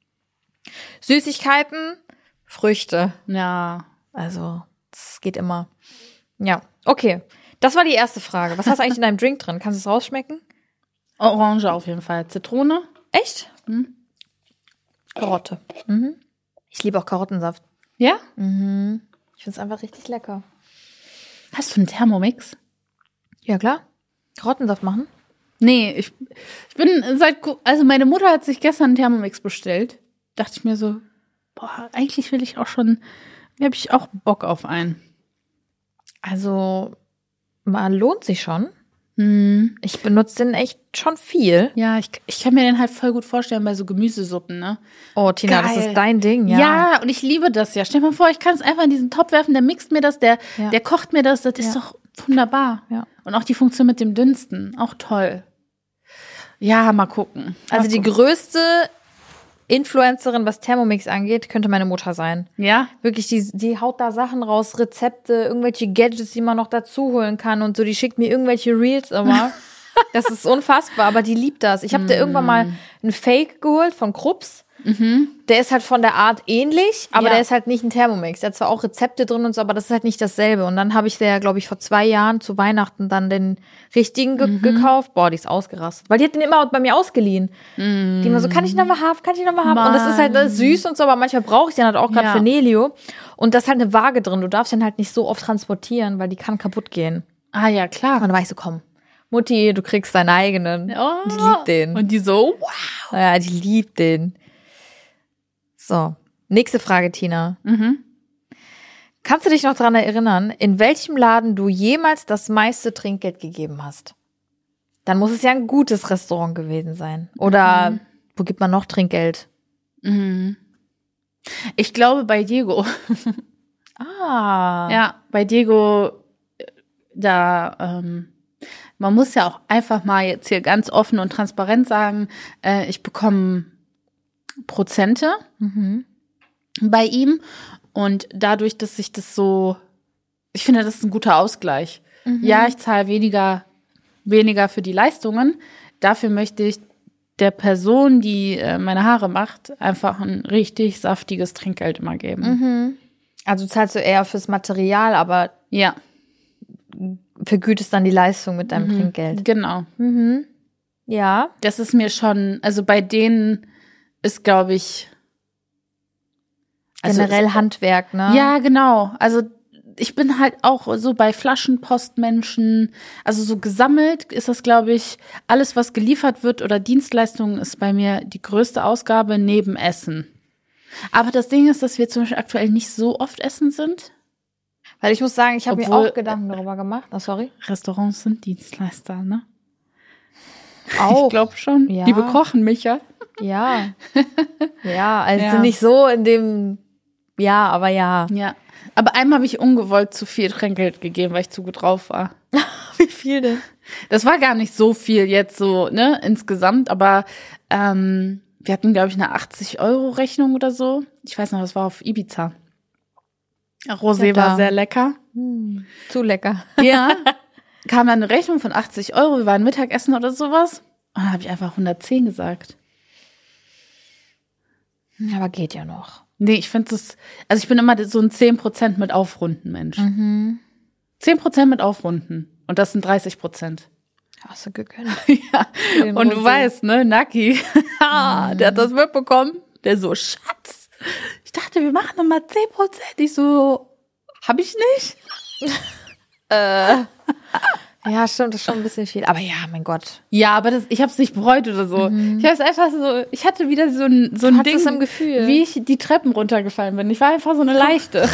S2: Süßigkeiten, Früchte.
S1: ja.
S2: Also, das geht immer. Ja, okay. Das war die erste Frage. Was hast du eigentlich in deinem Drink drin? Kannst du es rausschmecken?
S1: Orange auf jeden Fall. Zitrone.
S2: Echt?
S1: Mhm.
S2: Karotte. Mhm. Ich liebe auch Karottensaft.
S1: Ja?
S2: Mhm. Ich finde es einfach richtig lecker.
S1: Hast du einen Thermomix?
S2: Ja, klar. Karottensaft machen?
S1: Nee, ich, ich bin seit, also meine Mutter hat sich gestern einen Thermomix bestellt. Dachte ich mir so, boah, eigentlich will ich auch schon, habe ich auch Bock auf einen.
S2: Also, man lohnt sich schon.
S1: Hm.
S2: Ich benutze den echt schon viel.
S1: Ja, ich, ich kann mir den halt voll gut vorstellen bei so Gemüsesuppen, ne?
S2: Oh, Tina,
S1: Geil.
S2: das ist dein Ding, ja.
S1: Ja, und ich liebe das ja. Stell dir mal vor, ich kann es einfach in diesen Topf werfen, der mixt mir das, der,
S2: Ja.
S1: der kocht mir das, das ist
S2: Ja.
S1: doch wunderbar.
S2: Ja.
S1: Und auch die Funktion mit dem Dünsten, auch toll. Ja, mal gucken. Mal
S2: Also die
S1: gucken.
S2: größte Influencerin, was Thermomix angeht, könnte meine Mutter sein.
S1: Ja?
S2: Wirklich, die, die haut da Sachen raus, Rezepte, irgendwelche Gadgets, die man noch dazu holen kann und so. Die schickt mir irgendwelche Reels immer. Das ist unfassbar, aber die liebt das. Ich habe da irgendwann mal einen Fake geholt von Krups.
S1: Mhm.
S2: Der ist halt von der Art ähnlich, aber
S1: Ja.
S2: der ist halt nicht ein Thermomix. Der hat zwar auch Rezepte drin und so, aber das ist halt nicht dasselbe. Und dann habe ich der, glaube ich, vor zwei Jahren zu Weihnachten dann den richtigen ge-
S1: Mhm.
S2: gekauft. Boah, die ist ausgerastet. Weil die hat den immer bei mir ausgeliehen.
S1: Mhm.
S2: Die immer so, kann ich nochmal haben, kann ich nochmal haben? Und das ist halt das ist süß und so, aber manchmal brauche ich den halt auch gerade
S1: Ja.
S2: für Nelio. Und da ist halt eine Waage drin. Du darfst den halt nicht so oft transportieren, weil die kann kaputt gehen.
S1: Ah ja, klar.
S2: Und dann war ich so, komm, Mutti, du kriegst deinen eigenen.
S1: Oh.
S2: Die liebt den.
S1: Und die so, wow.
S2: Ja, die liebt den. So, nächste Frage, Tina.
S1: Mhm.
S2: Kannst du dich noch daran erinnern, in welchem Laden du jemals das meiste Trinkgeld gegeben hast? Dann muss es ja ein gutes Restaurant gewesen sein. Oder
S1: Mhm.
S2: wo gibt man noch Trinkgeld?
S1: Mhm. Ich glaube bei Diego.
S2: Ah.
S1: Ja, bei Diego, äh, da, ähm, man muss ja auch einfach mal jetzt hier ganz offen und transparent sagen, äh, ich bekomme Prozente
S2: Mhm.
S1: bei ihm und dadurch, dass sich das so, ich finde, das ist ein guter Ausgleich.
S2: Mhm.
S1: Ja, ich zahle weniger, weniger für die Leistungen, dafür möchte ich der Person, die äh, meine Haare macht, einfach ein richtig saftiges Trinkgeld immer geben.
S2: Mhm. Also zahlst du eher fürs Material, aber
S1: Ja,
S2: vergütest dann die Leistung mit deinem
S1: Mhm.
S2: Trinkgeld.
S1: genau.
S2: Mhm. Ja.
S1: Das ist mir schon, also bei denen ist, glaube ich, also
S2: Generell
S1: es-
S2: Handwerk, ne?
S1: Ja, genau. Also ich bin halt auch so bei Flaschenpostmenschen, also so gesammelt ist das, glaube ich, alles, was geliefert wird oder Dienstleistungen ist bei mir die größte Ausgabe neben Essen. Aber das Ding ist, dass wir zum Beispiel aktuell nicht so oft essen sind.
S2: Weil ich muss sagen, ich habe mir
S1: Obwohl-
S2: auch Gedanken darüber gemacht. Oh, sorry.
S1: Restaurants sind Dienstleister, ne?
S2: Auch.
S1: Ich glaube schon.
S2: Ja.
S1: Die bekochen mich ja.
S2: Ja. Ja, also
S1: Ja.
S2: nicht so in dem, ja, aber ja.
S1: Ja. Aber einmal habe ich ungewollt zu viel Trinkgeld gegeben, weil ich zu gut drauf war.
S2: Wie viel denn?
S1: Das war gar nicht so viel jetzt so, ne, insgesamt, aber ähm, wir hatten, glaube ich, eine achtzig-Euro-Rechnung oder so. Ich weiß noch, das war auf Ibiza. Rosé
S2: Ja, da.
S1: war sehr lecker.
S2: Hm, zu lecker.
S1: Ja. Kam dann eine Rechnung von achtzig Euro, wir waren Mittagessen oder sowas. Und dann habe ich einfach hundertzehn gesagt.
S2: Aber geht ja noch.
S1: Nee, ich finde es, also ich bin immer so ein zehn Prozent mit Aufrunden, Mensch.
S2: Mhm.
S1: zehn Prozent mit Aufrunden. Und das sind dreißig Prozent.
S2: Hast du gegönnt.
S1: Ja.
S2: Den
S1: Und du
S2: Rosé.
S1: weißt, ne, Naki, der hat das mitbekommen. Der so, Schatz, ich dachte, wir machen nochmal zehn Prozent. Ich so, hab ich nicht?
S2: Äh. Ja, stimmt, das ist schon ein bisschen viel. Aber ja, mein Gott.
S1: Ja, aber das, ich habe es nicht bereut oder so. Ich habe es einfach so, ich hatte wieder so ein, so ein
S2: hattest
S1: Ding,
S2: es im Gefühl.
S1: wie ich die Treppen runtergefallen bin. Ich war einfach so eine Leichte.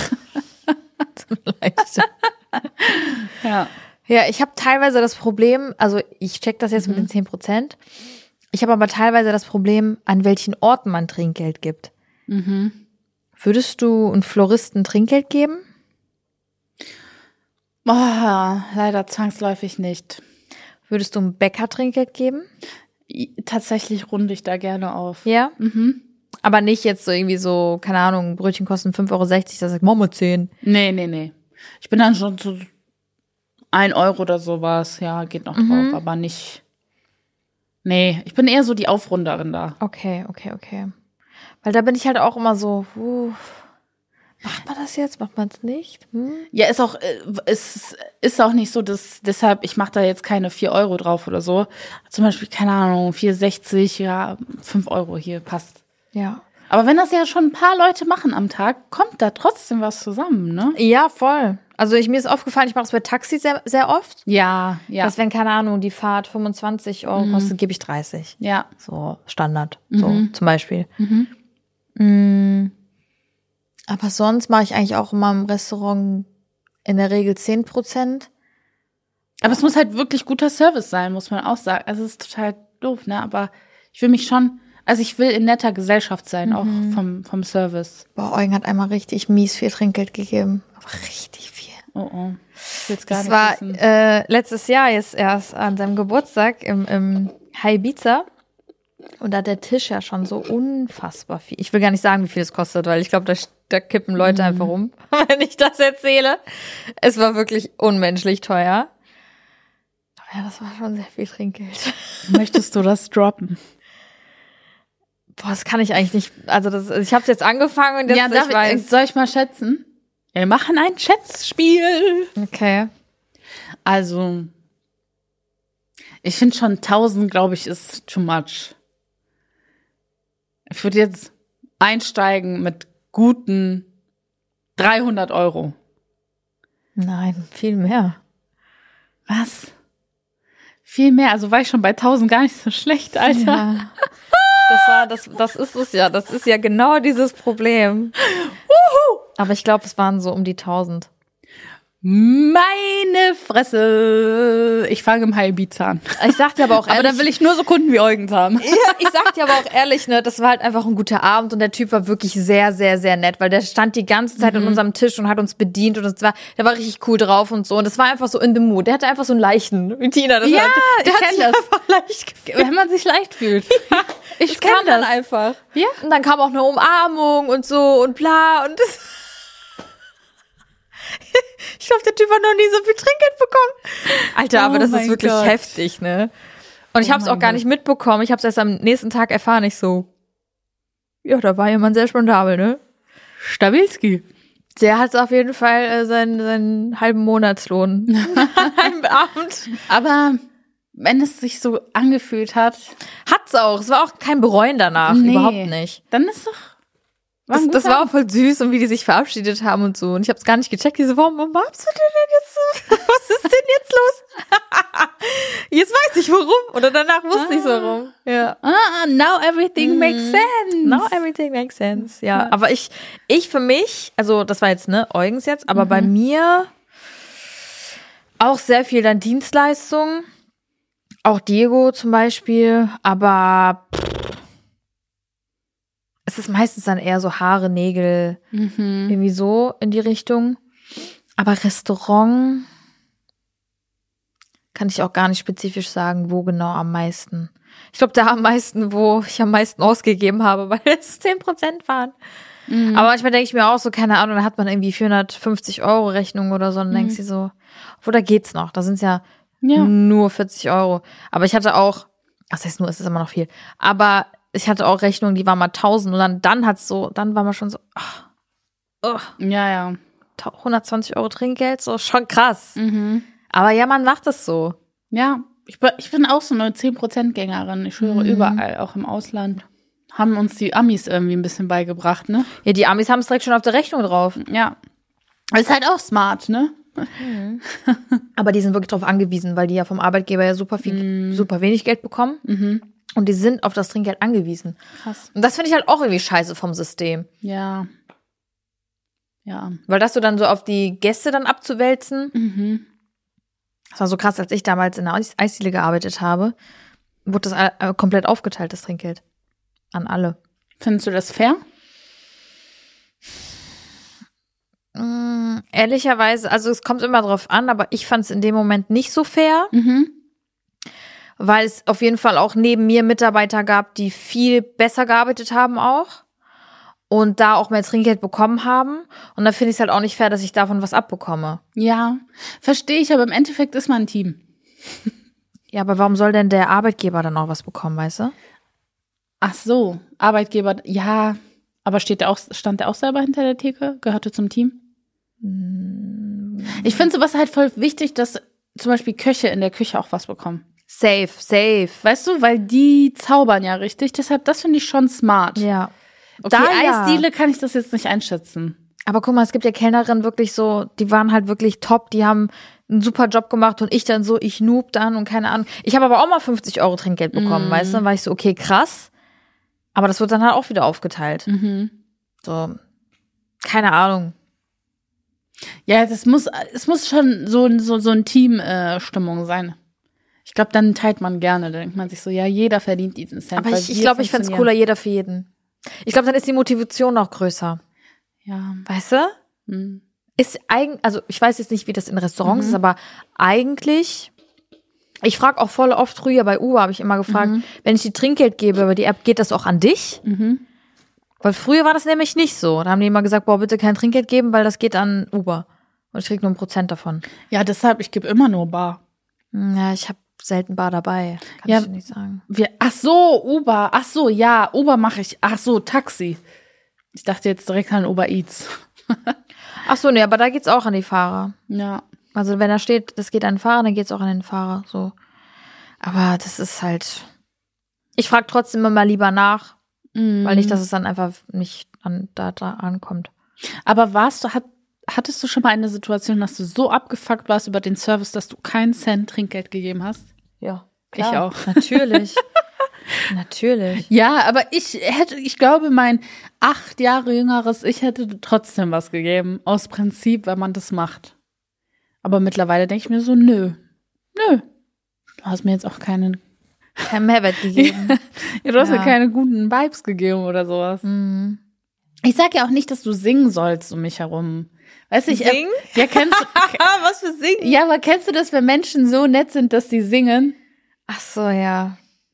S1: Ja.
S2: Ja, ich habe teilweise das Problem, also ich check das jetzt mit den zehn Prozent. Ich habe aber teilweise das Problem, an welchen Orten man Trinkgeld gibt.
S1: Mhm.
S2: Würdest du einen Floristen Trinkgeld geben?
S1: Oh, leider zwangsläufig nicht.
S2: Würdest du einem Bäcker Trinkgeld geben?
S1: I- Tatsächlich runde ich da gerne auf.
S2: Ja.
S1: Mhm.
S2: Aber nicht jetzt so irgendwie so, keine Ahnung, Brötchen kosten fünf Euro sechzig, da sagt man mal zehn.
S1: Nee, nee, nee. Ich bin dann schon zu ein Euro oder sowas. Ja, geht noch
S2: Mhm.
S1: drauf, aber nicht. Nee, ich bin eher so die Aufrunderin da.
S2: Okay, okay, okay. Weil da bin ich halt auch immer so, uh, macht man das jetzt, macht man es nicht? Hm?
S1: Ja, ist auch, äh, es ist auch nicht so, dass deshalb, ich mache da jetzt keine vier Euro drauf oder so. Zum Beispiel, keine Ahnung, vier sechzig, ja, fünf Euro hier, passt.
S2: Ja.
S1: Aber wenn das ja schon ein paar Leute machen am Tag, kommt da trotzdem was zusammen, ne?
S2: Ja, voll. Also ich, mir ist aufgefallen, ich mache das bei Taxis sehr, sehr oft.
S1: Ja, ja,
S2: Dass wenn, keine Ahnung, die Fahrt fünfundzwanzig Euro kostet, gebe ich dreißig.
S1: ja.
S2: So Standard, so
S1: Mhm.
S2: zum Beispiel.
S1: Mhm.
S2: Mm. Aber sonst mache ich eigentlich auch immer im Restaurant in der Regel zehn Prozent.
S1: Aber es muss halt wirklich guter Service sein, muss man auch sagen. Also es ist total doof, ne? Aber ich will mich schon, also ich will in netter Gesellschaft sein, mhm. auch vom, vom Service.
S2: Boah, Eugen hat einmal richtig mies viel Trinkgeld gegeben. Aber richtig viel.
S1: Oh, oh. Ich will's gar
S2: das
S1: nicht
S2: war
S1: wissen.
S2: Äh, letztes Jahr jetzt erst an seinem Geburtstag im, im Ibiza. Und da hat der Tisch ja schon so unfassbar viel. Ich will gar nicht sagen, wie viel es kostet, weil ich glaube, da, da kippen Leute mhm. einfach um, wenn ich das erzähle. Es war wirklich unmenschlich teuer. Ja, das war schon sehr viel Trinkgeld.
S1: Möchtest du das droppen?
S2: Boah, das kann ich eigentlich nicht. Also das, ich habe es jetzt angefangen und jetzt
S1: ja, darf
S2: ich weiß.
S1: Ich, soll ich mal schätzen? Wir machen ein Schätzspiel.
S2: Okay.
S1: Also, ich finde schon tausend, glaube ich, ist too much. Ich würde jetzt einsteigen mit guten dreihundert Euro.
S2: Nein, viel mehr.
S1: Was? Viel mehr, also war ich schon bei tausend gar nicht so schlecht, Alter.
S2: Ja. Das war, das, das ist es ja, das ist ja genau dieses Problem.
S1: Wuhu!
S2: Aber ich glaube, es waren so um die tausend.
S1: Meine Fresse. Ich fange im Ibiza an.
S2: Ich sag dir aber auch ehrlich.
S1: Aber dann will ich nur so Kunden wie Eugens haben.
S2: Ja, ich sag dir aber auch ehrlich, ne, das war halt einfach ein guter Abend und der Typ war wirklich sehr, sehr, sehr nett, weil der stand die ganze Zeit mhm. an unserem Tisch und hat uns bedient und es war, der war richtig cool drauf und so und das war einfach so in the mood. Der hatte einfach so einen leichten, wie Tina das
S1: ja,
S2: hat. Der
S1: ich
S2: hat sich
S1: das.
S2: einfach leicht gefühlt.
S1: Wenn man sich leicht fühlt.
S2: Ja, ich das kann das einfach.
S1: Ja.
S2: Und dann kam auch eine Umarmung und so und bla und das. Ich glaube, der Typ hat noch nie so viel Trinkgeld bekommen. Alter, oh aber das ist wirklich Gott. heftig, ne? Und ich oh habe es auch gar Gott. nicht mitbekommen. Ich habe es erst am nächsten Tag erfahren. Ich so, ja, da war jemand sehr spendabel, ne?
S1: Stabilski.
S2: Der hat auf jeden Fall äh, seinen, seinen halben Monatslohn an einem Abend.
S1: Aber wenn es sich so angefühlt hat.
S2: Hat's auch. Es war auch kein Bereuen danach. Nee. Überhaupt nicht.
S1: Dann ist doch.
S2: Das, das war auch voll süß und wie die sich verabschiedet haben und so. Und ich habe es gar nicht gecheckt. Die so, warum machst du denn jetzt so? Was ist denn jetzt los? Jetzt weiß ich warum. Oder danach wusste ah. ich warum. Ja.
S1: Ah, now everything mm. makes sense.
S2: Now everything makes sense. Ja, ja. Aber ich, ich für mich, also das war jetzt, ne, Eugens jetzt, aber mhm. bei mir auch sehr viel dann Dienstleistungen. Auch Diego zum Beispiel. Aber es ist meistens dann eher so Haare, Nägel, mhm. irgendwie so in die Richtung. Aber Restaurant kann ich auch gar nicht spezifisch sagen, wo genau am meisten. Ich glaube, da am meisten, wo ich am meisten ausgegeben habe, weil es zehn Prozent waren. Mhm. Aber manchmal denke ich mir auch so, keine Ahnung, da hat man irgendwie vierhundertfünfzig Euro Rechnung oder so und dann mhm. denkst du so, wo da geht's noch? Da sind es ja, ja nur vierzig Euro. Aber ich hatte auch, das heißt nur, es ist immer noch viel, aber ich hatte auch Rechnungen, die waren mal tausend und dann, dann hat's so, dann war man schon so, oh, oh,
S1: ja, ja,
S2: hundertzwanzig Euro Trinkgeld, so schon krass.
S1: Mhm.
S2: Aber ja, man macht es so.
S1: Ja, ich bin, ich bin auch so eine zehn Prozent Gängerin. Ich höre mhm. überall, auch im Ausland. Haben uns die Amis irgendwie ein bisschen beigebracht, ne?
S2: Ja, die Amis haben es direkt schon auf der Rechnung drauf.
S1: Ja. Ist halt auch smart, ne?
S2: Mhm. Aber die sind wirklich drauf angewiesen, weil die ja vom Arbeitgeber ja super viel, mhm. super wenig Geld bekommen.
S1: Mhm.
S2: Und die sind auf das Trinkgeld angewiesen.
S1: Krass.
S2: Und das finde ich halt auch irgendwie scheiße vom System.
S1: Ja. Ja.
S2: Weil das so dann so auf die Gäste dann abzuwälzen.
S1: Mhm.
S2: Das war so krass, als ich damals in der Eisdiele gearbeitet habe, wurde das äh, komplett aufgeteilt, das Trinkgeld. An alle.
S1: Findest du das fair?
S2: Mm, ehrlicherweise, also es kommt immer drauf an, aber ich fand es in dem Moment nicht so fair.
S1: Mhm.
S2: Weil es auf jeden Fall auch neben mir Mitarbeiter gab, die viel besser gearbeitet haben auch und da auch mehr Trinkgeld bekommen haben. Und da finde ich es halt auch nicht fair, dass ich davon was abbekomme.
S1: Ja, verstehe ich, aber im Endeffekt ist man ein Team.
S2: Ja, aber warum soll denn der Arbeitgeber dann auch was bekommen, weißt du?
S1: Ach so, Arbeitgeber, ja, aber steht der auch, stand der auch selber hinter der Theke? Gehörte zum Team?
S2: Mm.
S1: Ich finde sowas halt voll wichtig, dass zum Beispiel Köche in der Küche auch was bekommen.
S2: Safe, safe.
S1: Weißt du, weil die zaubern ja richtig. Deshalb, das finde ich schon smart.
S2: Ja.
S1: Okay,
S2: da,
S1: Eisdiele
S2: ja.
S1: kann ich das jetzt nicht einschätzen.
S2: Aber guck mal, es gibt ja Kellnerinnen wirklich so, die waren halt wirklich top, die haben einen super Job gemacht und ich dann so, ich noob dann und keine Ahnung. Ich habe aber auch mal fünfzig Euro Trinkgeld bekommen, mm. weißt du? Dann war ich so, okay, krass. Aber das wird dann halt auch wieder aufgeteilt.
S1: Mhm.
S2: So, keine Ahnung.
S1: Ja, das muss, es muss schon so, so, so ein Team-Stimmung sein. Ich glaube, dann teilt man gerne. Dann denkt man sich so, ja, jeder verdient diesen Cent.
S2: Aber ich, ich glaube, ich fände es cooler, jeder für jeden. Ich glaube, dann ist die Motivation auch größer.
S1: Ja.
S2: Weißt du?
S1: Hm.
S2: Ist eigentlich, also ich weiß jetzt nicht, wie das in Restaurants
S1: Mhm.
S2: ist, aber eigentlich, ich frage auch voll oft früher bei Uber, habe ich immer gefragt,
S1: Mhm.
S2: wenn ich die Trinkgeld gebe über die App, geht das auch an dich?
S1: Mhm.
S2: Weil früher war das nämlich nicht so. Da haben die immer gesagt, boah, bitte kein Trinkgeld geben, weil das geht an Uber. Und ich krieg nur ein Prozent davon.
S1: Ja, deshalb, ich gebe immer nur bar.
S2: Ja, ich habe selten Bar dabei. Kann
S1: Ja.
S2: ich dir nicht sagen.
S1: Wir, ach so, Uber. Ach so, ja, Uber mache ich. Ach so, Taxi. Ich dachte jetzt direkt an Uber Eats.
S2: Ach so, nee, aber da geht's auch an die Fahrer.
S1: Ja.
S2: Also wenn da steht, das geht an den Fahrer, dann geht's auch an den Fahrer. So. Aber das ist halt. Ich frage trotzdem immer lieber nach,
S1: Mhm.
S2: weil nicht, dass es dann einfach nicht an, da, da ankommt.
S1: Aber warst du, hat, hattest du schon mal eine Situation, dass du so abgefuckt warst über den Service, dass du keinen Cent Trinkgeld gegeben hast?
S2: Ja,
S1: Ich auch.
S2: Natürlich. Natürlich.
S1: Ja, aber ich hätte, ich glaube, mein acht Jahre jüngeres Ich hätte trotzdem was gegeben. Aus Prinzip, wenn man das macht. Aber mittlerweile denke ich mir so, nö. Nö. Du hast mir jetzt auch keinen,
S2: Kein Mehrwert gegeben.
S1: ja, du hast
S2: Ja.
S1: mir keine guten Vibes gegeben oder sowas.
S2: Mhm.
S1: Ich sag ja auch nicht, dass du singen sollst um mich herum. Weißt du, ich,
S2: Singen?
S1: ja, kennst du,
S2: Was für Singen?
S1: ja, aber kennst du das, wenn Menschen so nett sind, dass sie singen?
S2: Ach so, ja.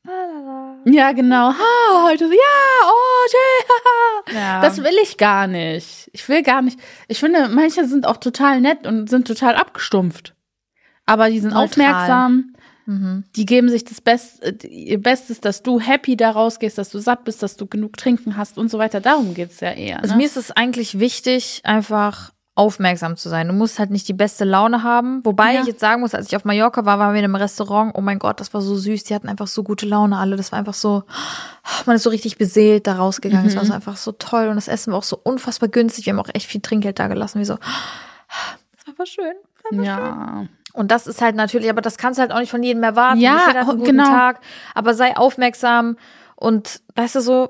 S1: Ja, genau. Ha, heute so, ja, oh, schön, haha.
S2: Ja.
S1: Das will ich gar nicht. Ich will gar nicht. Ich finde, manche sind auch total nett und sind total abgestumpft. Aber die sind
S2: Neutral.
S1: aufmerksam.
S2: Mhm.
S1: Die geben sich das Best, ihr Bestes, dass du happy da rausgehst, dass du satt bist, dass du genug trinken hast und so weiter. Darum geht's ja eher.
S2: Also
S1: Ne?
S2: mir ist es eigentlich wichtig, einfach aufmerksam zu sein. Du musst halt nicht die beste Laune haben. Wobei
S1: Ja.
S2: ich jetzt sagen muss, als ich auf Mallorca war, waren wir in einem Restaurant. Oh mein Gott, das war so süß. Die hatten einfach so gute Laune alle. Das war einfach so, man ist so richtig beseelt da rausgegangen. Es
S1: Mhm.
S2: war so einfach so toll. Und das Essen war auch so unfassbar günstig. Wir haben auch echt viel Trinkgeld da gelassen. Wie so, das war einfach schön. Das war einfach schön.
S1: Ja.
S2: Und das ist halt natürlich, aber das kannst du halt auch nicht von jedem erwarten.
S1: Ja,
S2: Nicht jeder hat einen guten
S1: genau.
S2: Tag. Aber sei aufmerksam. Und weißt du so,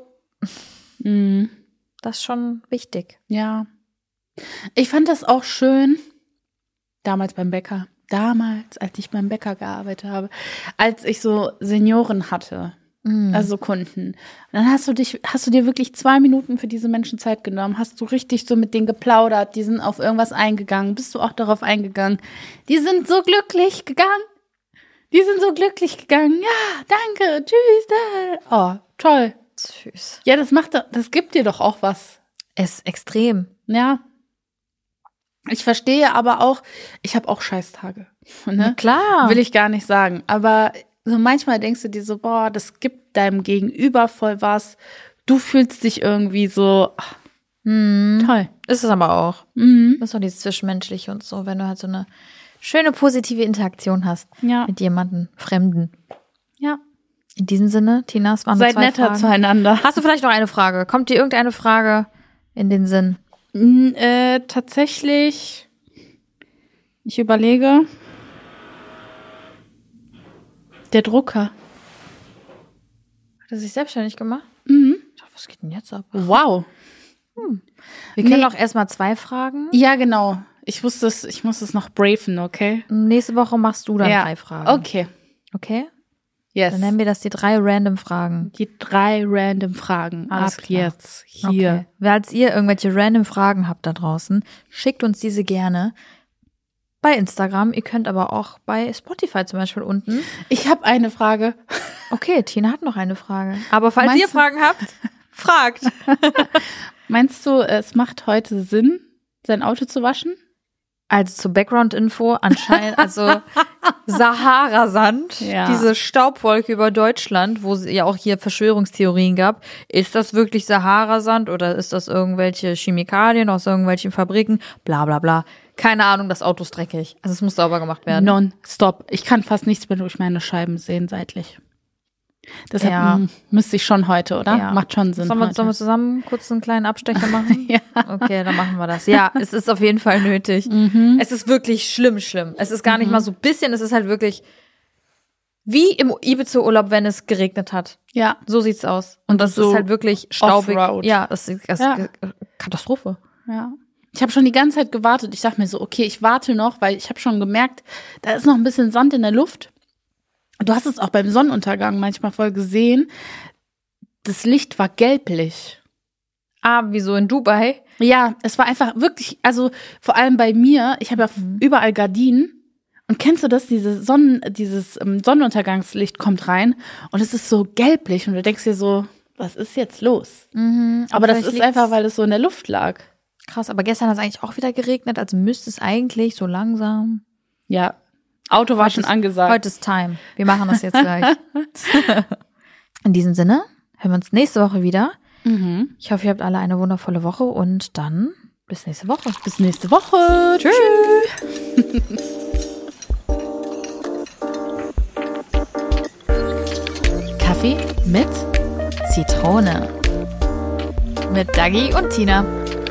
S1: Mhm.
S2: das ist schon wichtig.
S1: Ja. Ich fand das auch schön, damals beim Bäcker, damals, als ich beim Bäcker gearbeitet habe, als ich so Senioren hatte,
S2: Mhm.
S1: also Kunden. Und dann hast du dich, hast du dir wirklich zwei Minuten für diese Menschen Zeit genommen, hast du richtig so mit denen geplaudert, die sind auf irgendwas eingegangen, bist du auch darauf eingegangen. Die sind so glücklich gegangen. Die sind so glücklich gegangen. Ja, danke, tschüss. Da. Oh, toll.
S2: Süß.
S1: Ja, das macht, das gibt dir doch auch was.
S2: Es ist extrem.
S1: Ja. Ich verstehe aber auch, ich habe auch Scheißtage. Ne?
S2: Klar.
S1: Will ich gar nicht sagen. Aber so manchmal denkst du dir so, boah, das gibt deinem Gegenüber voll was. Du fühlst dich irgendwie so ach,
S2: Mhm.
S1: toll.
S2: Ist es aber auch.
S1: Mhm.
S2: Das ist doch dieses Zwischenmenschliche und so, wenn du halt so eine schöne positive Interaktion hast
S1: Ja.
S2: mit jemandem Fremden.
S1: Ja.
S2: In diesem Sinne, Tina, es waren nur
S1: Seid
S2: zwei
S1: netter
S2: Fragen.
S1: zueinander.
S2: Hast du vielleicht noch eine Frage? Kommt dir irgendeine Frage in den Sinn?
S1: N- äh, tatsächlich, ich überlege, der Drucker.
S2: Hat er sich selbstständig gemacht?
S1: Mhm.
S2: Ich dachte, was geht denn jetzt ab?
S1: Wow.
S2: Wir können
S1: Nee.
S2: auch erstmal zwei Fragen.
S1: Ja, genau. Ich wusste es, ich muss es noch braven, okay?
S2: Nächste Woche machst du dann
S1: ja.
S2: drei Fragen.
S1: Okay.
S2: Okay?
S1: Yes.
S2: Dann nennen wir das die drei random Fragen.
S1: Die drei random Fragen.
S2: Alles
S1: ab
S2: klar.
S1: jetzt. Hier.
S2: Okay. Falls ihr irgendwelche random Fragen habt da draußen, schickt uns diese gerne bei Instagram. Ihr könnt aber auch bei Spotify zum Beispiel unten.
S1: Ich habe eine Frage.
S2: Okay, Tina hat noch eine Frage. Aber falls
S1: Meinst
S2: ihr
S1: du-
S2: Fragen habt, fragt.
S1: Meinst du, es macht heute Sinn, sein Auto zu waschen?
S2: Also zur Background-Info, anscheinend, also Sahara-Sand,
S1: Ja.
S2: diese Staubwolke über Deutschland, wo es ja auch hier Verschwörungstheorien gab. Ist das wirklich Sahara-Sand oder ist das irgendwelche Chemikalien aus irgendwelchen Fabriken? Bla bla bla. Keine Ahnung, das Auto ist dreckig. Also es muss sauber gemacht werden.
S1: Non-stop. Ich kann fast nichts mehr durch meine Scheiben sehen, seitlich. Deshalb
S2: Ja.
S1: mm, müsste ich schon heute, oder?
S2: Ja.
S1: Macht schon Sinn
S2: Sollen wir,
S1: heute.
S2: sollen wir zusammen kurz einen kleinen Abstecher machen?
S1: Ja.
S2: Okay, dann machen wir das. Ja, es ist auf jeden Fall nötig.
S1: Mhm.
S2: Es ist wirklich schlimm, schlimm. Es ist gar nicht mal so ein bisschen, es ist halt wirklich wie im Ibiza-Urlaub, wenn es geregnet hat.
S1: Ja.
S2: So sieht's aus. Und das
S1: So
S2: ist halt wirklich staubig.
S1: Offroad.
S2: Ja, das ist, das
S1: Ja.
S2: ist Katastrophe.
S1: Ja. Ich habe schon die ganze Zeit gewartet. Ich dachte mir so, okay, ich warte noch, weil ich habe schon gemerkt, da ist noch ein bisschen Sand in der Luft. Du hast es auch beim Sonnenuntergang manchmal voll gesehen. Das Licht war gelblich.
S2: Ah, wie so in Dubai?
S1: Ja, es war einfach wirklich, also vor allem bei mir, ich habe ja mhm. überall Gardinen. Und kennst du das, diese Sonnen, dieses ähm, Sonnenuntergangslicht kommt rein und es ist so gelblich und du denkst dir so, was ist jetzt los?
S2: Mhm,
S1: aber das ist einfach, weil es so in der Luft lag.
S2: Krass, aber gestern hat es eigentlich auch wieder geregnet, also müsste es eigentlich so langsam.
S1: Ja, Auto war
S2: heute
S1: schon
S2: ist,
S1: angesagt.
S2: Heute ist Time. Wir machen das jetzt gleich. In diesem Sinne, hören wir uns nächste Woche wieder.
S1: Mhm.
S2: Ich hoffe, ihr habt alle eine wundervolle Woche und dann bis nächste Woche.
S1: Bis nächste Woche.
S2: Tschüss.
S1: Kaffee mit
S2: Zitrone. Mit Dagi und Tina.